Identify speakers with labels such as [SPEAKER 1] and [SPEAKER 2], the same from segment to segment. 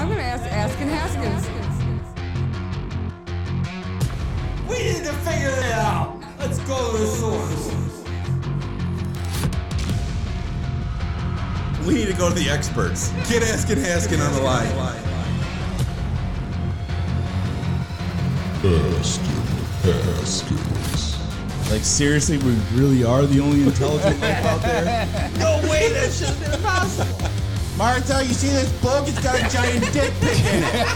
[SPEAKER 1] I'm going to ask Askin Haskins.
[SPEAKER 2] We need to figure it out. Let's go to the source.
[SPEAKER 3] We need to go to the experts. Get Askin Haskin on the line. Like, seriously, we really are the only intelligent life out there?
[SPEAKER 2] No way, that should have been impossible.
[SPEAKER 3] Martha, you see this book? It's got a giant dick pic in it.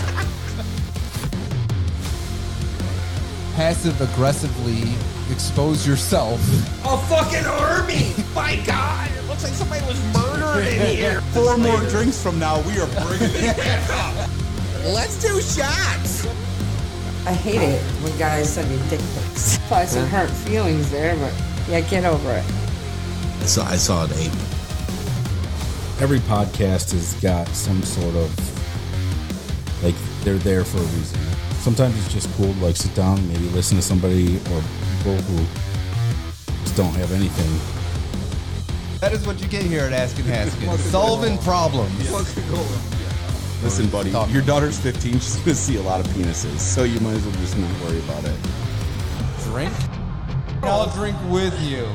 [SPEAKER 4] Passive-aggressively expose yourself.
[SPEAKER 2] A fucking army! My God, it looks like somebody was murdered in here.
[SPEAKER 3] 4 more drinks from now, we are bringing it back up.
[SPEAKER 2] Let's do shots.
[SPEAKER 1] I hate it when guys send me dick pics. Probably some hurt feelings there, but yeah, get over it.
[SPEAKER 3] I saw an 8.
[SPEAKER 5] Every podcast has got some sort of, like, they're there for a reason. Sometimes it's just cool to, like, sit down, maybe listen to somebody or people who just don't have anything.
[SPEAKER 4] That is what you get here at Askin Haskins. Solving problems.
[SPEAKER 3] Listen, buddy, your daughter's 15. She's going to see a lot of penises, so you might as well just not worry about it.
[SPEAKER 4] Drink? I'll drink with you.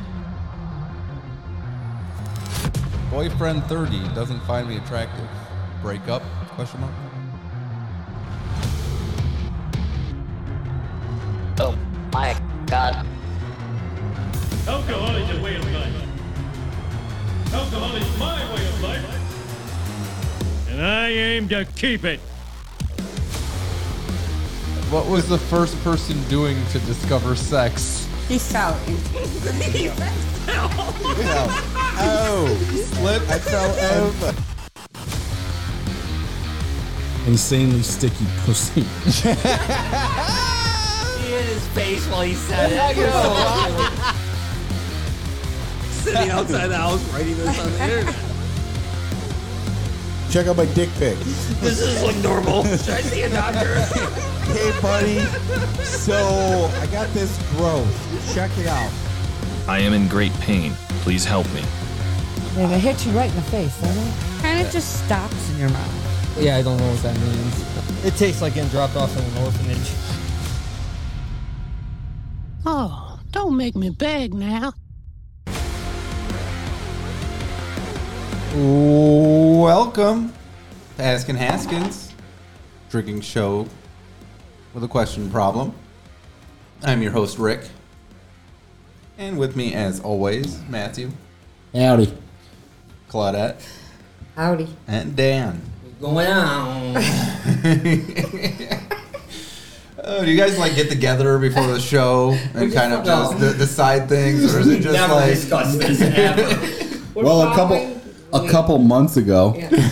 [SPEAKER 4] Boyfriend 30 doesn't find me attractive. Break up? Question mark.
[SPEAKER 6] Oh my God.
[SPEAKER 7] Alcohol is a way of life. Alcohol is my way of life. And I aim to keep it.
[SPEAKER 4] What was the first person doing to discover sex?
[SPEAKER 1] He fell into
[SPEAKER 4] Oh, slip. I fell over.
[SPEAKER 5] Insanely sticky pussy.
[SPEAKER 2] He hit his face while he said it. Sitting outside the house writing this on the internet.
[SPEAKER 3] Check out my dick pic.
[SPEAKER 2] This doesn't look normal. Should I see a doctor?
[SPEAKER 3] Hey, buddy. So, I got this growth. Check it out.
[SPEAKER 8] I am in great pain. Please help me.
[SPEAKER 1] Yeah, they hit you right in the face, don't they? Kind of just stops in your mouth.
[SPEAKER 9] Yeah, I don't know what that means. It tastes like getting dropped off in an orphanage.
[SPEAKER 10] Oh, don't make me beg now.
[SPEAKER 4] Welcome to Askin Haskins, drinking show with a question problem. I'm your host, Rick. And with me, as always, Matthew,
[SPEAKER 5] Howdy.
[SPEAKER 4] Claudette,
[SPEAKER 1] Howdy.
[SPEAKER 4] and Dan.
[SPEAKER 9] Going on.
[SPEAKER 4] Oh, do you guys like get together before the show and kind of just decide things, or is it just
[SPEAKER 9] Never
[SPEAKER 4] like
[SPEAKER 9] discussed this ever.
[SPEAKER 3] Well, a couple months ago,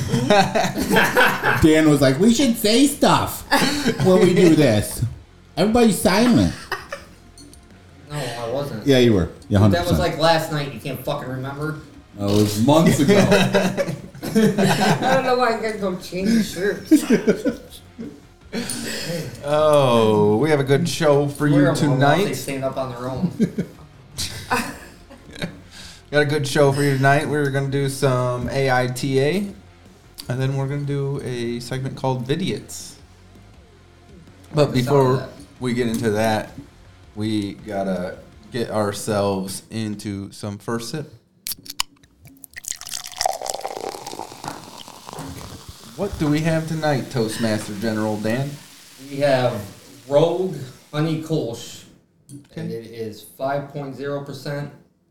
[SPEAKER 3] Dan was like, we should say stuff when we do this. Everybody's silent.
[SPEAKER 9] No, I wasn't.
[SPEAKER 3] Yeah, you were. Yeah, 100%.
[SPEAKER 9] That was like last night. You can't fucking remember.
[SPEAKER 3] No, it was months ago.
[SPEAKER 1] I don't know why I gotta go change shirts.
[SPEAKER 4] Oh, we have a good show for you
[SPEAKER 9] They
[SPEAKER 4] tonight.
[SPEAKER 9] stand up on their own.
[SPEAKER 4] Got a good show for you tonight. We're going to do some AITA, and then we're going to do a segment called Vidiots. But before we get into that, we got to get ourselves into some first sip. What do we have tonight, Toastmaster General Dan?
[SPEAKER 9] We have Rogue Honey Kolsch, and it is 5.0%.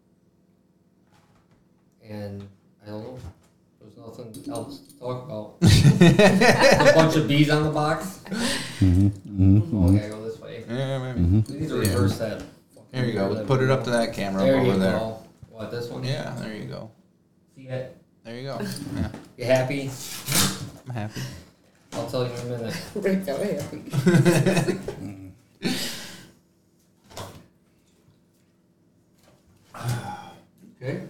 [SPEAKER 9] And I don't know, there's nothing else to talk about. A bunch of bees on the box. Okay, go this way.
[SPEAKER 4] Yeah, maybe.
[SPEAKER 9] We need to reverse that.
[SPEAKER 4] There you go. Put it up to that camera
[SPEAKER 9] There
[SPEAKER 4] over
[SPEAKER 9] you
[SPEAKER 4] there.
[SPEAKER 9] go. What, this one?
[SPEAKER 4] Yeah, there you go.
[SPEAKER 9] See it?
[SPEAKER 4] There you go. Yeah,
[SPEAKER 9] You happy?
[SPEAKER 4] I'm happy.
[SPEAKER 9] I'll tell you in a minute.
[SPEAKER 1] Rick, I'm happy.
[SPEAKER 4] Okay.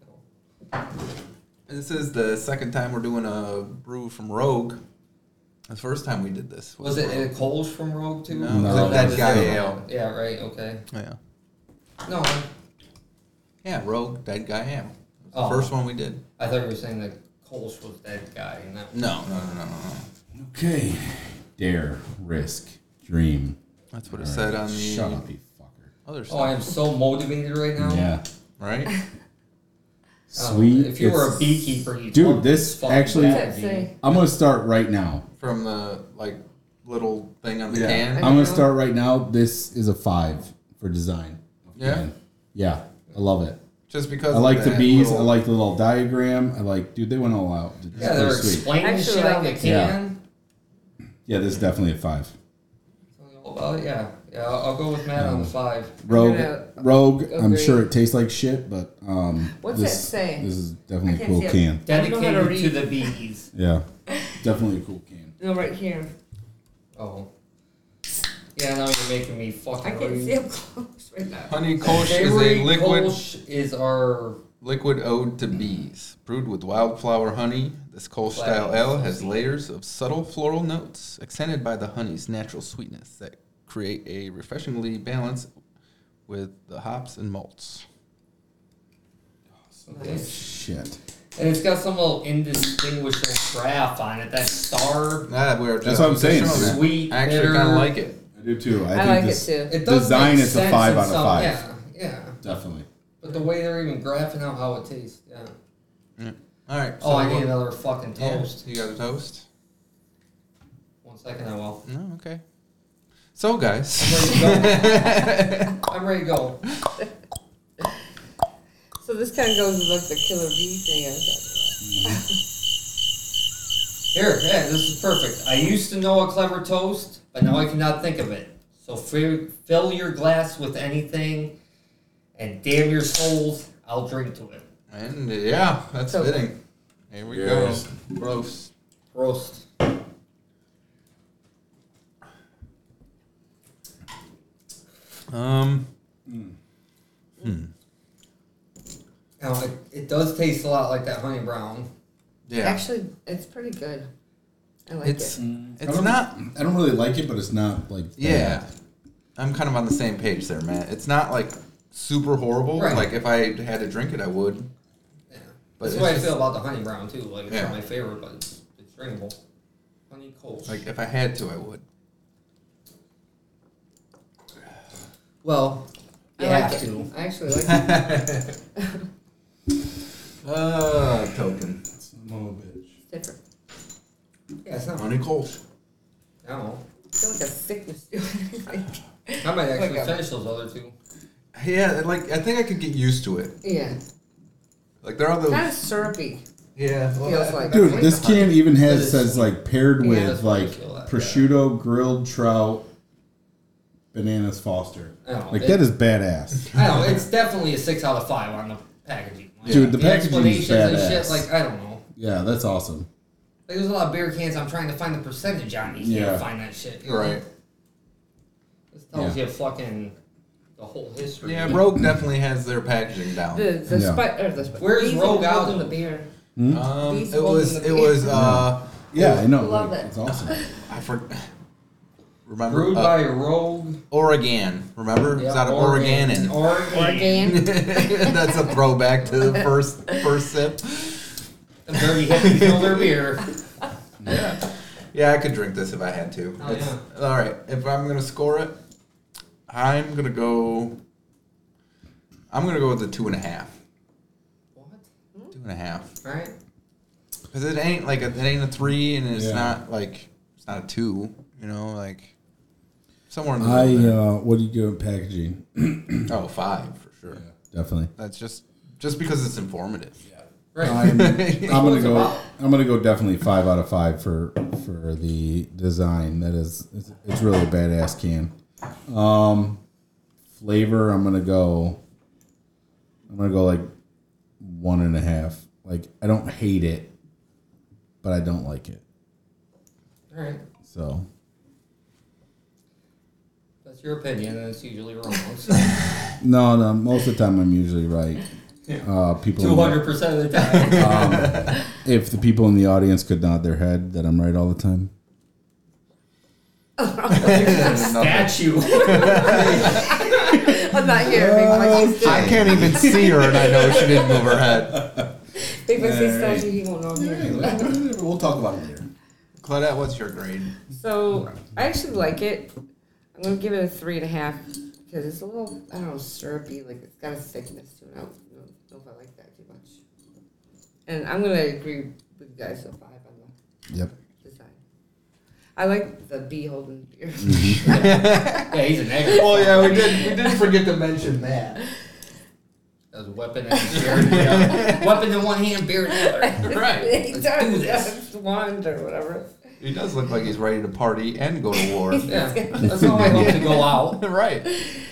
[SPEAKER 4] This is the second time we're doing a brew from Rogue. The first time we did this
[SPEAKER 9] Was it a Kolsch from Rogue too?
[SPEAKER 4] No, that guy ale.
[SPEAKER 9] Yeah, right, okay.
[SPEAKER 4] Yeah.
[SPEAKER 9] No,
[SPEAKER 4] Yeah, Rogue, Dead Guy Ale. It was the
[SPEAKER 9] Oh.
[SPEAKER 4] first one we did.
[SPEAKER 9] I thought you were saying the Kolsch was that guy. And that
[SPEAKER 4] No.
[SPEAKER 5] Okay. Dare, risk, dream.
[SPEAKER 4] That's what it said on the.
[SPEAKER 5] Shut up, you fucker.
[SPEAKER 4] Other stuff.
[SPEAKER 9] Oh, I am so motivated right now.
[SPEAKER 5] Yeah.
[SPEAKER 4] Right?
[SPEAKER 5] Sweet.
[SPEAKER 9] If you were a
[SPEAKER 5] It's-
[SPEAKER 9] beekeeper, you'd
[SPEAKER 5] Dude,
[SPEAKER 9] love
[SPEAKER 5] this
[SPEAKER 9] fucking
[SPEAKER 5] actually.
[SPEAKER 9] packaging.
[SPEAKER 5] I'm gonna start right now.
[SPEAKER 4] From the little thing on the
[SPEAKER 5] Yeah.
[SPEAKER 4] can.
[SPEAKER 5] I'm gonna start right now. This is a 5 for design.
[SPEAKER 4] Yeah?
[SPEAKER 5] Yeah. I love it.
[SPEAKER 4] Just because
[SPEAKER 5] I like
[SPEAKER 4] of
[SPEAKER 5] the
[SPEAKER 4] that
[SPEAKER 5] bees.
[SPEAKER 4] little-
[SPEAKER 5] I like the little diagram. I like, dude, they went all out. It's
[SPEAKER 9] Yeah, they're
[SPEAKER 5] pretty sweet.
[SPEAKER 9] explaining
[SPEAKER 1] Actually,
[SPEAKER 9] shit
[SPEAKER 1] like
[SPEAKER 9] on the
[SPEAKER 1] it.
[SPEAKER 9] can.
[SPEAKER 5] Yeah, this is definitely a 5.
[SPEAKER 9] All about it, yeah. I'll go with Matt on the 5.
[SPEAKER 5] Rogue,
[SPEAKER 1] gonna
[SPEAKER 5] I'm
[SPEAKER 1] agree.
[SPEAKER 5] sure it tastes like shit, but
[SPEAKER 1] What's
[SPEAKER 5] this,
[SPEAKER 1] that say?
[SPEAKER 5] This is
[SPEAKER 1] I
[SPEAKER 5] definitely a
[SPEAKER 1] can't
[SPEAKER 5] cool
[SPEAKER 1] see it.
[SPEAKER 5] can.
[SPEAKER 1] I don't know how to
[SPEAKER 9] Dedicated to
[SPEAKER 1] read.
[SPEAKER 9] the bees.
[SPEAKER 5] Yeah, definitely a cool can.
[SPEAKER 1] No, right here.
[SPEAKER 9] Oh. Yeah, now you're making me fucking
[SPEAKER 1] I can't
[SPEAKER 9] read.
[SPEAKER 1] see up close right now.
[SPEAKER 4] Honey Kolsch is
[SPEAKER 9] Savory
[SPEAKER 4] a liquid
[SPEAKER 9] Kolsch is our
[SPEAKER 4] ode to bees. Brewed with wildflower honey, this Kolsch style ale has layers of subtle floral notes, accented by the honey's natural sweetness that create a refreshingly balance with the hops and malts.
[SPEAKER 9] nice.
[SPEAKER 5] Shit.
[SPEAKER 9] And it's got some little indistinguishable graph on it. That star.
[SPEAKER 5] That's what I'm saying.
[SPEAKER 9] Sweet.
[SPEAKER 4] I actually
[SPEAKER 9] bitter.
[SPEAKER 4] kind of like it.
[SPEAKER 5] I do too.
[SPEAKER 1] I
[SPEAKER 5] think
[SPEAKER 1] like
[SPEAKER 5] this
[SPEAKER 1] it too.
[SPEAKER 9] It does
[SPEAKER 5] design
[SPEAKER 9] make
[SPEAKER 5] is a
[SPEAKER 9] sense
[SPEAKER 5] 5
[SPEAKER 9] in
[SPEAKER 5] out of
[SPEAKER 9] some-
[SPEAKER 5] 5.
[SPEAKER 9] Yeah.
[SPEAKER 5] Definitely.
[SPEAKER 9] But the way they're even graphing out how it tastes, yeah.
[SPEAKER 4] All right.
[SPEAKER 9] Oh, I need another fucking
[SPEAKER 4] Yeah,
[SPEAKER 9] toast.
[SPEAKER 4] you got a toast?
[SPEAKER 9] 1 second, I will.
[SPEAKER 4] No, okay. So, guys.
[SPEAKER 9] I'm ready to go.
[SPEAKER 1] So this kind of goes with like the killer bee thing I was
[SPEAKER 9] Here, yeah, this is perfect. I used to know a clever toast, but now I cannot think of it. So fill your glass with anything, and damn your souls, I'll drink to it.
[SPEAKER 4] And yeah, that's
[SPEAKER 1] So-
[SPEAKER 4] fitting. Here we
[SPEAKER 5] Cheers.
[SPEAKER 4] go. Roast.
[SPEAKER 9] Roast. Now, it does taste a lot like that honey brown.
[SPEAKER 4] Yeah.
[SPEAKER 1] Actually, it's pretty good. I like
[SPEAKER 4] It's
[SPEAKER 1] it.
[SPEAKER 4] it's not.
[SPEAKER 5] I don't really like it, but it's not like
[SPEAKER 4] Yeah.
[SPEAKER 5] bad.
[SPEAKER 4] I'm kind of on the same page there, Matt. It's not like super horrible.
[SPEAKER 9] Right.
[SPEAKER 4] Like if I had to drink it, I would.
[SPEAKER 9] Yeah.
[SPEAKER 4] But
[SPEAKER 9] That's
[SPEAKER 4] it's
[SPEAKER 9] the way I
[SPEAKER 4] just-
[SPEAKER 9] feel about the honey brown too. Like it's
[SPEAKER 4] Yeah.
[SPEAKER 9] not my favorite, but it's drinkable. Honey Kolsch.
[SPEAKER 4] Like if I had to, I would.
[SPEAKER 9] Well, you
[SPEAKER 1] I
[SPEAKER 9] have
[SPEAKER 1] like it.
[SPEAKER 9] to.
[SPEAKER 1] I actually like it.
[SPEAKER 4] Token.
[SPEAKER 5] Son of a bitch.
[SPEAKER 1] It's different.
[SPEAKER 9] Yeah, it's not.
[SPEAKER 4] Honey Kolsch.
[SPEAKER 9] No.
[SPEAKER 1] I feel like a sickness.
[SPEAKER 9] I might actually
[SPEAKER 1] Like a-
[SPEAKER 9] finish those other two.
[SPEAKER 4] Yeah, like I think I could get used to it.
[SPEAKER 1] Yeah.
[SPEAKER 4] Like there are those.
[SPEAKER 1] Kind of syrupy.
[SPEAKER 4] Yeah. Well,
[SPEAKER 1] Feels like.
[SPEAKER 5] Dude, this can even
[SPEAKER 9] That
[SPEAKER 5] has
[SPEAKER 9] is
[SPEAKER 5] says
[SPEAKER 9] sweet.
[SPEAKER 5] like paired
[SPEAKER 1] Yeah,
[SPEAKER 5] with
[SPEAKER 9] that's what I
[SPEAKER 5] like
[SPEAKER 9] feel like,
[SPEAKER 5] prosciutto, grilled trout, bananas Foster.
[SPEAKER 9] I know,
[SPEAKER 5] Like
[SPEAKER 9] it-
[SPEAKER 5] that is badass.
[SPEAKER 9] I know, it's definitely a 6 out of 5 on the packaging. Like,
[SPEAKER 5] Dude, the packaging is
[SPEAKER 9] explanations and shit,
[SPEAKER 5] badass.
[SPEAKER 9] like, I don't know.
[SPEAKER 5] Yeah, that's awesome.
[SPEAKER 9] Like, there's a lot of beer cans I'm trying to find the percentage on. You
[SPEAKER 5] Yeah.
[SPEAKER 9] can't find that shit. You know?
[SPEAKER 4] Right.
[SPEAKER 9] This tells
[SPEAKER 5] Yeah.
[SPEAKER 9] you fucking the whole history.
[SPEAKER 4] Yeah, Rogue definitely has their packaging down.
[SPEAKER 1] The
[SPEAKER 5] Yeah.
[SPEAKER 9] Where's
[SPEAKER 1] these
[SPEAKER 9] Rogue
[SPEAKER 1] are
[SPEAKER 9] out
[SPEAKER 1] holding
[SPEAKER 9] of?
[SPEAKER 1] the beer. These
[SPEAKER 4] It was.
[SPEAKER 1] holding
[SPEAKER 4] It
[SPEAKER 1] the
[SPEAKER 4] was.
[SPEAKER 5] Yeah, I know.
[SPEAKER 1] Love
[SPEAKER 5] like,
[SPEAKER 1] it.
[SPEAKER 5] It's awesome.
[SPEAKER 4] I forgot. Remember?
[SPEAKER 9] Brewed by Rogue.
[SPEAKER 4] Oregon. Remember? It's out of Oregon. And
[SPEAKER 1] Oregon.
[SPEAKER 4] that's a throwback to the first sip.
[SPEAKER 9] The dirty hippies know their beer.
[SPEAKER 4] Yeah. Yeah, I could drink this if I had to.
[SPEAKER 9] Oh, yeah.
[SPEAKER 4] All right. If I'm gonna score it, I'm gonna go with the 2.5.
[SPEAKER 9] What?
[SPEAKER 4] 2.5.
[SPEAKER 9] Alright.
[SPEAKER 4] Because it ain't like it ain't a 3, and it's
[SPEAKER 5] Yeah.
[SPEAKER 4] not like it's not a 2. You know, like somewhere in the middle.
[SPEAKER 5] What do you do in packaging?
[SPEAKER 4] 5 for sure.
[SPEAKER 5] Definitely.
[SPEAKER 4] That's just because it's informative.
[SPEAKER 9] Right.
[SPEAKER 5] I'm gonna go definitely 5 out of 5 for the design. That is, it's really a badass can. Flavor, I'm gonna go like 1.5. Like I don't hate it, but I don't like it.
[SPEAKER 9] Alright.
[SPEAKER 5] So
[SPEAKER 9] That's your opinion, and it's usually wrong. So.
[SPEAKER 5] no, most of the time I'm usually right. People
[SPEAKER 9] 200% of the time.
[SPEAKER 5] if the people in the audience could nod their head that I'm right all the time.
[SPEAKER 9] Statue.
[SPEAKER 1] I'm not here. Big Mikey's
[SPEAKER 4] I can't even see her, and I know she didn't move her head.
[SPEAKER 1] If I say stuff, he won't know me.
[SPEAKER 3] We'll talk about it later.
[SPEAKER 4] Claudette, what's your grade?
[SPEAKER 1] So I actually like it. I'm gonna give it a 3.5 because it's a little, I don't know, syrupy. Like it's got a thickness to it. I don't know if I like that too much. And I'm gonna agree with you guys. So 5 on the design. I like the bee holding beer.
[SPEAKER 9] Yeah, he's a negative.
[SPEAKER 4] Oh yeah, we did forget to mention that.
[SPEAKER 9] As a weapon and beer. Weapon in one hand, beer in the other.
[SPEAKER 4] Right.
[SPEAKER 1] He
[SPEAKER 9] Let's
[SPEAKER 1] does.
[SPEAKER 9] do this.
[SPEAKER 1] That's wand or whatever.
[SPEAKER 4] He does look like he's ready to party and go to war.
[SPEAKER 9] Yeah, that's how I hope to go out.
[SPEAKER 4] Right.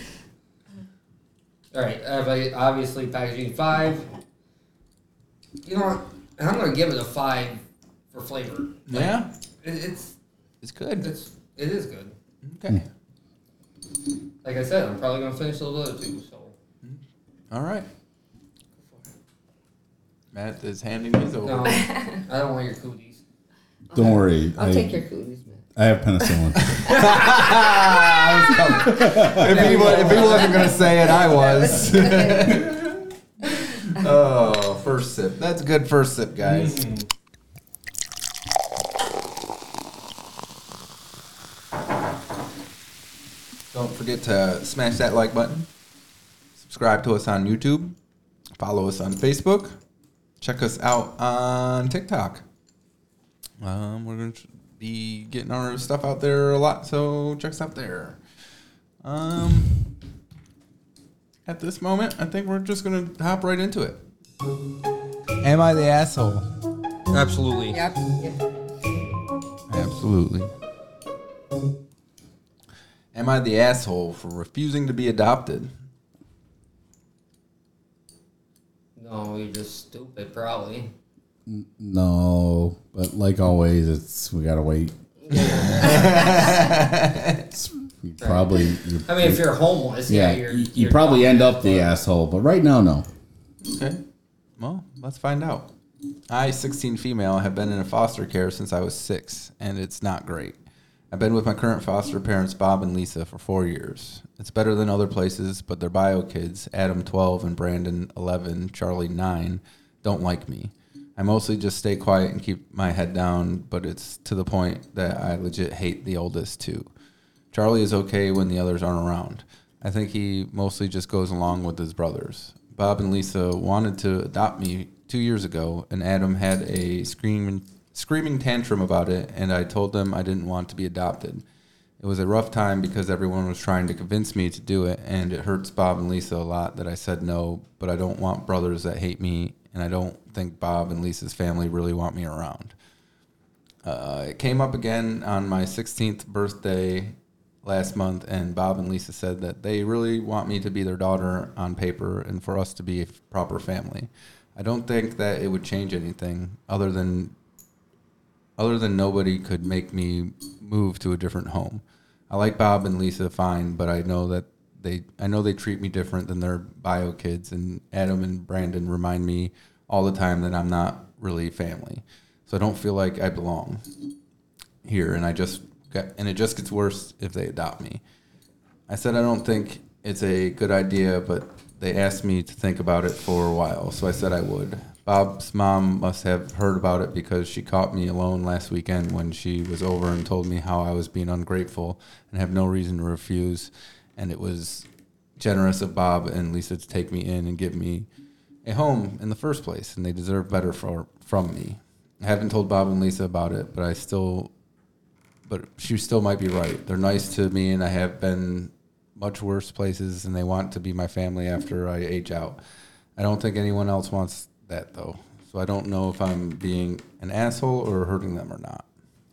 [SPEAKER 9] All right, obviously packaging 5. You know what? I'm gonna give it a 5 for flavor. Like,
[SPEAKER 4] Yeah.
[SPEAKER 9] It's
[SPEAKER 4] good.
[SPEAKER 9] It is good.
[SPEAKER 4] Okay.
[SPEAKER 9] Like I said, I'm probably gonna finish those other 2. So.
[SPEAKER 4] All right. Matt is handing these over.
[SPEAKER 9] No, I don't want your cooties.
[SPEAKER 5] Don't worry.
[SPEAKER 1] I'll take your cooties, man.
[SPEAKER 5] I have penicillin.
[SPEAKER 4] If he wasn't going to say it, I was. Oh, first sip. That's a good first sip, guys. Don't forget to smash that like button. Subscribe to us on YouTube. Follow us on Facebook. Check us out on TikTok. We're going to be getting our stuff out there a lot, so check us out there. At this moment, I think we're just going to hop right into it. Am I the asshole?
[SPEAKER 9] Absolutely.
[SPEAKER 1] Yep.
[SPEAKER 4] Absolutely. Am I the asshole for refusing to be adopted?
[SPEAKER 9] No, you're just stupid, probably.
[SPEAKER 5] No, but like always, we gotta wait. Probably.
[SPEAKER 9] I mean, if you're homeless,
[SPEAKER 5] you probably end up the asshole. But right now, no.
[SPEAKER 4] Okay. Well, let's find out. I, 16 female, have been in foster care since I was 6, and it's not great. I've been with my current foster parents, Bob and Lisa, for 4 years. It's better than other places, but their bio kids, Adam 12 and Brandon 11, Charlie 9, don't like me. I mostly just stay quiet and keep my head down, but it's to the point that I legit hate the oldest too. Charlie is okay when the others aren't around. I think he mostly just goes along with his brothers. Bob and Lisa wanted to adopt me 2 years ago, and Adam had a screaming tantrum about it, and I told them I didn't want to be adopted. It was a rough time because everyone was trying to convince me to do it, and it hurts Bob and Lisa a lot that I said no, but I don't want brothers that hate me, and I don't think Bob and Lisa's family really want me around. It came up again on my 16th birthday last month, and Bob and Lisa said that they really want me to be their daughter on paper and for us to be a proper family. I don't think that it would change anything other than nobody could make me move to a different home. I like Bob and Lisa fine, but I know they treat me different than their bio kids, and Adam and Brandon remind me all the time that I'm not really family. So I don't feel like I belong here, and it just gets worse if they adopt me. I said I don't think it's a good idea, but they asked me to think about it for a while, so I said I would. Bob's mom must have heard about it because she caught me alone last weekend when she was over and told me how I was being ungrateful and have no reason to refuse. And it was generous of Bob and Lisa to take me in and give me a home in the first place, and they deserve better from me. I haven't told Bob and Lisa about it, but she still might be right. They're nice to me, and I have been much worse places, and they want to be my family after I age out. I don't think anyone else wants that, though. So I don't know if I'm being an asshole or hurting them or not.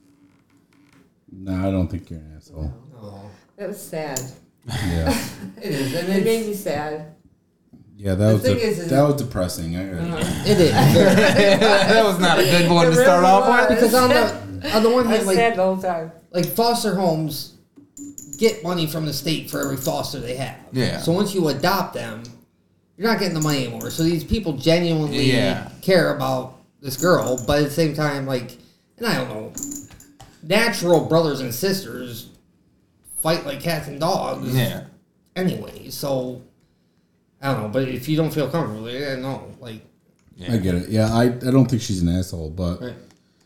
[SPEAKER 5] No, I don't think you're an asshole.
[SPEAKER 9] Oh.
[SPEAKER 1] That was sad.
[SPEAKER 5] Yeah.
[SPEAKER 9] It is. And
[SPEAKER 1] It made me sad.
[SPEAKER 5] Yeah, that was
[SPEAKER 1] that
[SPEAKER 5] was depressing.
[SPEAKER 9] It is.
[SPEAKER 4] That was not a good one to start off with.
[SPEAKER 9] Because on the one
[SPEAKER 1] I
[SPEAKER 9] hand,
[SPEAKER 1] was sad
[SPEAKER 9] like,
[SPEAKER 1] the whole time.
[SPEAKER 9] like foster homes get money from the state for every foster they have.
[SPEAKER 4] Yeah.
[SPEAKER 9] So once you adopt them, you're not getting the money anymore. So these people genuinely care about this girl, but at the same time, like, and I don't know, natural brothers and sisters fight like cats and dogs.
[SPEAKER 4] Yeah.
[SPEAKER 9] Anyway, so I don't know, but if you don't feel comfortable, no, like,
[SPEAKER 4] Yeah.
[SPEAKER 5] I get it. Yeah, I don't think she's an asshole, but
[SPEAKER 9] Right.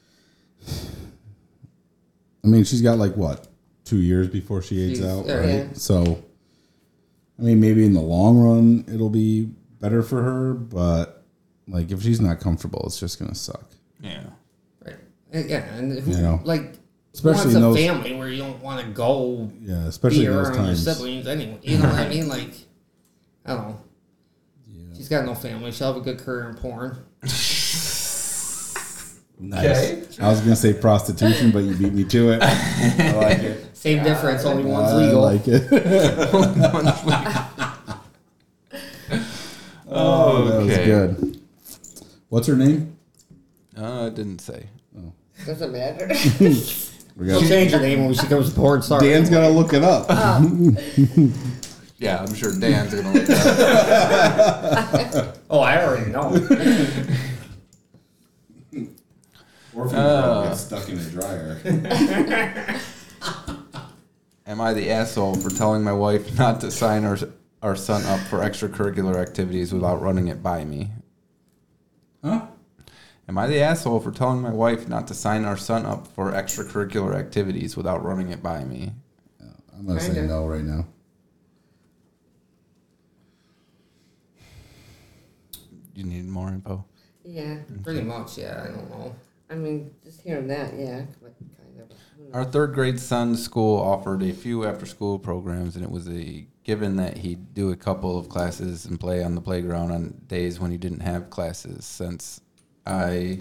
[SPEAKER 5] I mean, she's got like what, 2 years before she aids out,
[SPEAKER 1] yeah.
[SPEAKER 5] right?
[SPEAKER 1] Yeah.
[SPEAKER 5] So, I mean, maybe in the long run it'll be better for her, but like if she's not comfortable, it's just gonna suck.
[SPEAKER 4] Yeah.
[SPEAKER 9] Right. Yeah, and who,
[SPEAKER 5] You know,
[SPEAKER 9] like,
[SPEAKER 5] especially
[SPEAKER 9] wants
[SPEAKER 5] in
[SPEAKER 9] a
[SPEAKER 5] those,
[SPEAKER 9] family where you don't want to go
[SPEAKER 5] yeah, especially
[SPEAKER 9] be
[SPEAKER 5] in those
[SPEAKER 9] around your
[SPEAKER 5] times.
[SPEAKER 9] siblings anyway. You know what I mean? Like, I don't know. She's got no family. She'll have a good career in porn.
[SPEAKER 5] Nice.
[SPEAKER 4] Okay.
[SPEAKER 5] I was gonna say prostitution, but you beat me to it. I like it.
[SPEAKER 9] Same difference. Only one's
[SPEAKER 5] I
[SPEAKER 9] legal.
[SPEAKER 5] like it. Oh, that was
[SPEAKER 4] Okay.
[SPEAKER 5] good. What's her name?
[SPEAKER 4] It didn't say.
[SPEAKER 1] Doesn't matter.
[SPEAKER 5] We
[SPEAKER 9] She'll change her name when she goes to porn star.
[SPEAKER 5] Dan's gotta look it up.
[SPEAKER 4] Yeah, I'm sure Dan's gonna look that up.
[SPEAKER 9] Oh, I already know.
[SPEAKER 3] Or if you get stuck in a dryer.
[SPEAKER 4] Am I the asshole for telling my wife not to sign our son up for extracurricular activities without running it by me?
[SPEAKER 5] Huh?
[SPEAKER 4] Am I the asshole for telling my wife not to sign our son up for extracurricular activities without running it by me?
[SPEAKER 5] I'm gonna say no right now.
[SPEAKER 4] You need more info?
[SPEAKER 1] Yeah.
[SPEAKER 9] Pretty much, yeah. I don't know.
[SPEAKER 1] I mean, just hearing that, yeah. But kind of.
[SPEAKER 4] Our third grade son's school offered a few after-school programs, and it was a given that he'd do a couple of classes and play on the playground on days when he didn't have classes. Since I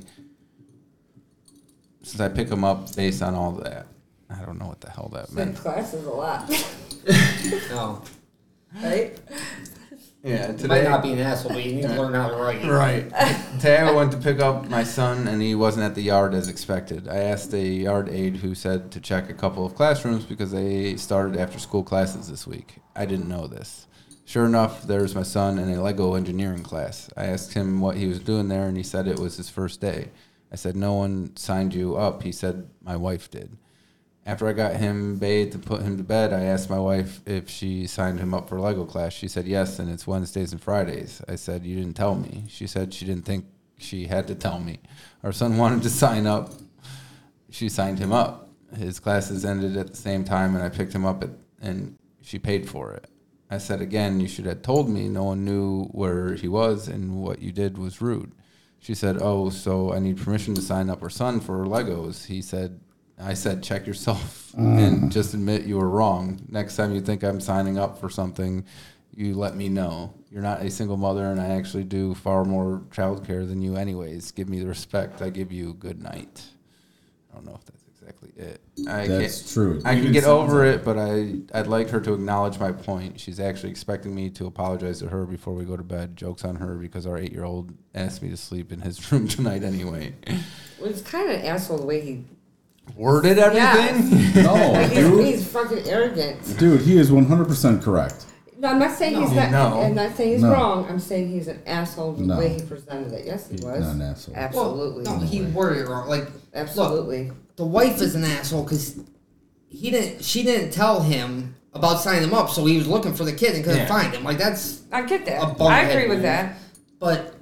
[SPEAKER 4] pick him up based on all that, I don't know what the hell that
[SPEAKER 1] Same
[SPEAKER 4] meant.
[SPEAKER 1] class is a lot.
[SPEAKER 9] No.
[SPEAKER 1] Right?
[SPEAKER 4] Yeah,
[SPEAKER 9] You might not be an asshole, but you need to learn how to write.
[SPEAKER 4] Right. Today I went to pick up my son, and he wasn't at the yard as expected. I asked a yard aide who said to check a couple of classrooms because they started after-school classes this week. I didn't know this. Sure enough, there's my son in a Lego engineering class. I asked him what he was doing there, and he said it was his first day. I said, "No one signed you up." He said, "My wife did." After I got him bathed and put him to bed, I asked my wife if she signed him up for Lego class. She said yes, and it's Wednesdays and Fridays. I said, "You didn't tell me." She said she didn't think she had to tell me. Our son wanted to sign up. She signed him up. His classes ended at the same time, and I picked him up, and she paid for it. I said, "Again, you should have told me. No one knew where he was, and what you did was rude." She said, "Oh, so I need permission to sign up our son for Legos." I said, "Check yourself and just admit you were wrong. Next time you think I'm signing up for something, you let me know. You're not a single mother, and I actually do far more childcare than you anyways. Give me the respect I give you. Good night." I don't know if that's exactly it.
[SPEAKER 5] That's true.
[SPEAKER 4] I can get over it, but I'd like her to acknowledge my point. She's actually expecting me to apologize to her before we go to bed. Joke's on her because our 8-year-old asked me to sleep in his room tonight anyway.
[SPEAKER 1] Well, it's kind of an asshole the way he
[SPEAKER 4] Worded everything?
[SPEAKER 5] No,
[SPEAKER 1] like
[SPEAKER 5] dude.
[SPEAKER 1] he's fucking arrogant.
[SPEAKER 5] Dude, he is 100% correct.
[SPEAKER 1] No, I'm not saying he's not.
[SPEAKER 4] No.
[SPEAKER 1] I'm not saying he's
[SPEAKER 5] No.
[SPEAKER 1] wrong. I'm saying he's an asshole the
[SPEAKER 5] No.
[SPEAKER 1] way he presented it. Yes, he
[SPEAKER 5] He's
[SPEAKER 1] was.
[SPEAKER 5] not an asshole.
[SPEAKER 1] Absolutely.
[SPEAKER 9] Well, no, he worded it wrong. Like,
[SPEAKER 1] Absolutely.
[SPEAKER 9] look, the wife is an asshole because she didn't tell him about signing him up, so he was looking for the kid and couldn't find him. Like, that's
[SPEAKER 1] I get that.
[SPEAKER 9] a
[SPEAKER 1] I
[SPEAKER 9] bumphead
[SPEAKER 1] agree with
[SPEAKER 9] move.
[SPEAKER 1] that.
[SPEAKER 9] But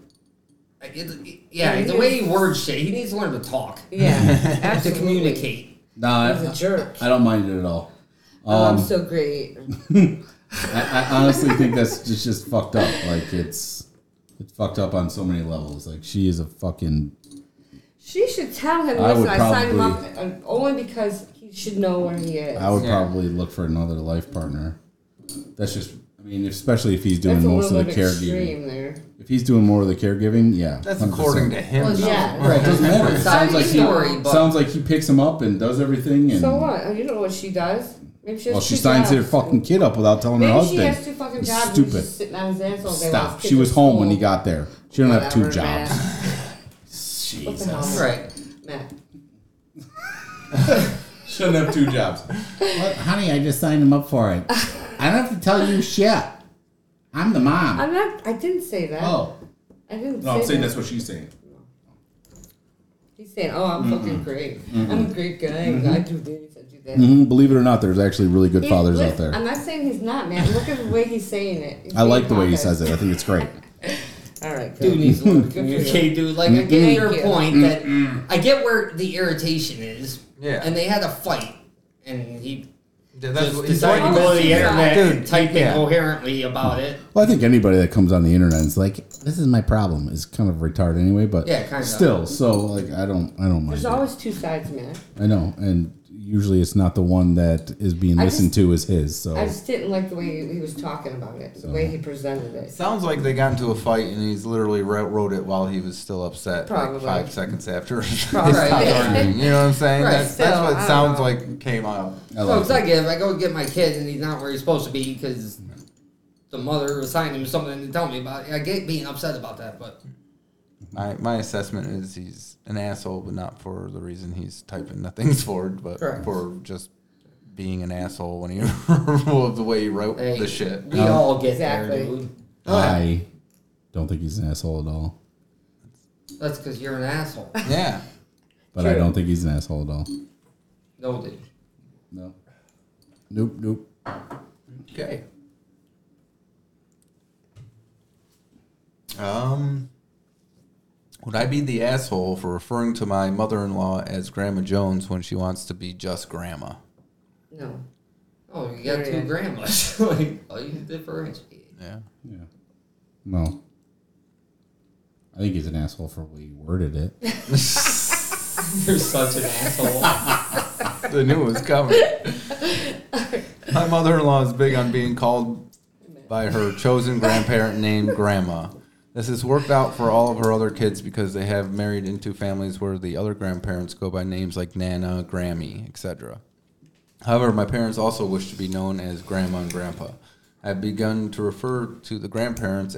[SPEAKER 1] Yeah,
[SPEAKER 9] the
[SPEAKER 1] he
[SPEAKER 9] way he
[SPEAKER 1] was-
[SPEAKER 9] words shit, he needs to learn to talk.
[SPEAKER 1] Yeah,
[SPEAKER 9] to
[SPEAKER 1] absolutely.
[SPEAKER 9] communicate.
[SPEAKER 5] Nah,
[SPEAKER 1] He's a jerk.
[SPEAKER 5] I don't mind it at all.
[SPEAKER 1] I'm so great.
[SPEAKER 5] I honestly think that's just fucked up. Like it's fucked up on so many levels. Like she is a fucking.
[SPEAKER 1] She should tell him,
[SPEAKER 5] I would
[SPEAKER 1] listen, I signed him up
[SPEAKER 5] probably-
[SPEAKER 1] only because he should know where he is.
[SPEAKER 5] I would probably look for another life partner. That's just. I mean, especially if he's doing
[SPEAKER 1] That's a
[SPEAKER 5] most of
[SPEAKER 1] little
[SPEAKER 5] the
[SPEAKER 1] bit extreme
[SPEAKER 5] caregiving.
[SPEAKER 1] there.
[SPEAKER 5] If he's doing more of the caregiving, yeah.
[SPEAKER 4] That's
[SPEAKER 5] 100%.
[SPEAKER 4] according to him.
[SPEAKER 1] Well,
[SPEAKER 4] though.
[SPEAKER 1] yeah.
[SPEAKER 5] Right, it doesn't matter. It sounds like
[SPEAKER 1] Story,
[SPEAKER 5] sounds like he picks him up and does everything. And
[SPEAKER 1] So what? Oh, you don't know what she does? Maybe she has
[SPEAKER 5] well, she
[SPEAKER 1] two
[SPEAKER 5] signs her
[SPEAKER 1] jobs.
[SPEAKER 5] fucking kid up without telling her
[SPEAKER 1] Maybe
[SPEAKER 5] husband.
[SPEAKER 1] she has two fucking
[SPEAKER 5] It's
[SPEAKER 1] jobs and
[SPEAKER 5] stupid.
[SPEAKER 1] he's just sitting on his ass all day.
[SPEAKER 5] Stop. She was home when he got there. She don't have two
[SPEAKER 1] Whatever,
[SPEAKER 5] jobs.
[SPEAKER 1] What the hell?
[SPEAKER 5] Jesus.
[SPEAKER 9] Right.
[SPEAKER 1] Matt.
[SPEAKER 5] Shouldn't have two jobs.
[SPEAKER 11] What, honey, I just signed him up for it. I don't have to tell you shit. I'm the mom.
[SPEAKER 1] I'm not. I didn't say that.
[SPEAKER 5] Oh.
[SPEAKER 1] I didn't
[SPEAKER 5] No,
[SPEAKER 1] say
[SPEAKER 5] I'm saying
[SPEAKER 1] that.
[SPEAKER 5] that's what she's saying.
[SPEAKER 1] He's saying, "Oh, I'm fucking great. I'm a great guy. I do this. I do that."
[SPEAKER 5] Believe it or not, there's actually really good fathers out there.
[SPEAKER 1] I'm not saying he's not, man. Look at the way he's saying it. He's
[SPEAKER 5] I like
[SPEAKER 1] being
[SPEAKER 5] the way he
[SPEAKER 1] pompous.
[SPEAKER 5] says it. I think it's great.
[SPEAKER 1] All right, good.
[SPEAKER 9] Dude needs to learn to
[SPEAKER 1] Good for
[SPEAKER 9] communicate,
[SPEAKER 1] you.
[SPEAKER 9] dude. Like, I get your
[SPEAKER 1] you.
[SPEAKER 9] point that I get where the irritation is.
[SPEAKER 4] Yeah.
[SPEAKER 9] And they had a fight, and he
[SPEAKER 4] Yeah, that's
[SPEAKER 9] just
[SPEAKER 4] what-
[SPEAKER 9] decided to go to the
[SPEAKER 1] Dude,
[SPEAKER 9] internet and type
[SPEAKER 4] yeah.
[SPEAKER 9] incoherently about it.
[SPEAKER 5] Well, I think anybody that comes on the internet is like, "This is my problem," is kind of retarded anyway. But
[SPEAKER 9] Yeah, kind of.
[SPEAKER 5] still, so like, I don't mind.
[SPEAKER 1] There's
[SPEAKER 5] it.
[SPEAKER 1] always two sides, man.
[SPEAKER 5] I know, and usually it's not the one that is being
[SPEAKER 1] I
[SPEAKER 5] listened
[SPEAKER 1] just-
[SPEAKER 5] to is his. So
[SPEAKER 1] I just didn't like the way he was talking about it, the way he presented it.
[SPEAKER 4] Sounds like they got into a fight and he's literally wrote it while he was still upset,
[SPEAKER 1] Probably.
[SPEAKER 4] like 5 seconds after they
[SPEAKER 1] Probably.
[SPEAKER 4] stopped arguing. You know what I'm saying?
[SPEAKER 9] Right.
[SPEAKER 4] That's
[SPEAKER 1] Still,
[SPEAKER 4] what
[SPEAKER 1] I
[SPEAKER 4] it
[SPEAKER 1] don't
[SPEAKER 4] sounds
[SPEAKER 1] know.
[SPEAKER 4] like came out.
[SPEAKER 9] Well, it's like if I go get my kid and he's not where he's supposed to be because the mother assigned him something to tell me about it. I get being upset about that, but
[SPEAKER 4] My assessment is he's an asshole, but not for the reason he's typing the things forward, but
[SPEAKER 9] Correct.
[SPEAKER 4] for just being an asshole when he of the way he wrote
[SPEAKER 9] hey,
[SPEAKER 4] the shit.
[SPEAKER 9] we all get
[SPEAKER 1] Exactly.
[SPEAKER 9] there, dude.
[SPEAKER 5] I don't think he's an asshole at all.
[SPEAKER 9] That's because you're an asshole.
[SPEAKER 4] Yeah.
[SPEAKER 5] But I don't think he's an asshole at all.
[SPEAKER 9] No, dude.
[SPEAKER 5] No. Nope.
[SPEAKER 4] Okay. Would I be the asshole for referring to my mother-in-law as Grandma Jones when she wants to be just Grandma?
[SPEAKER 1] No.
[SPEAKER 9] Oh, you got two grandmas. Like, oh, you differentiate.
[SPEAKER 4] Yeah.
[SPEAKER 5] Yeah. No. I think he's an asshole for the way he worded it.
[SPEAKER 9] You're such an asshole.
[SPEAKER 4] I knew it was coming. My mother-in-law is big on being called by her chosen grandparent named Grandma. This has worked out for all of her other kids because they have married into families where the other grandparents go by names like Nana, Grammy, etc. However, my parents also wish to be known as Grandma and Grandpa. I've begun to refer to the grandparents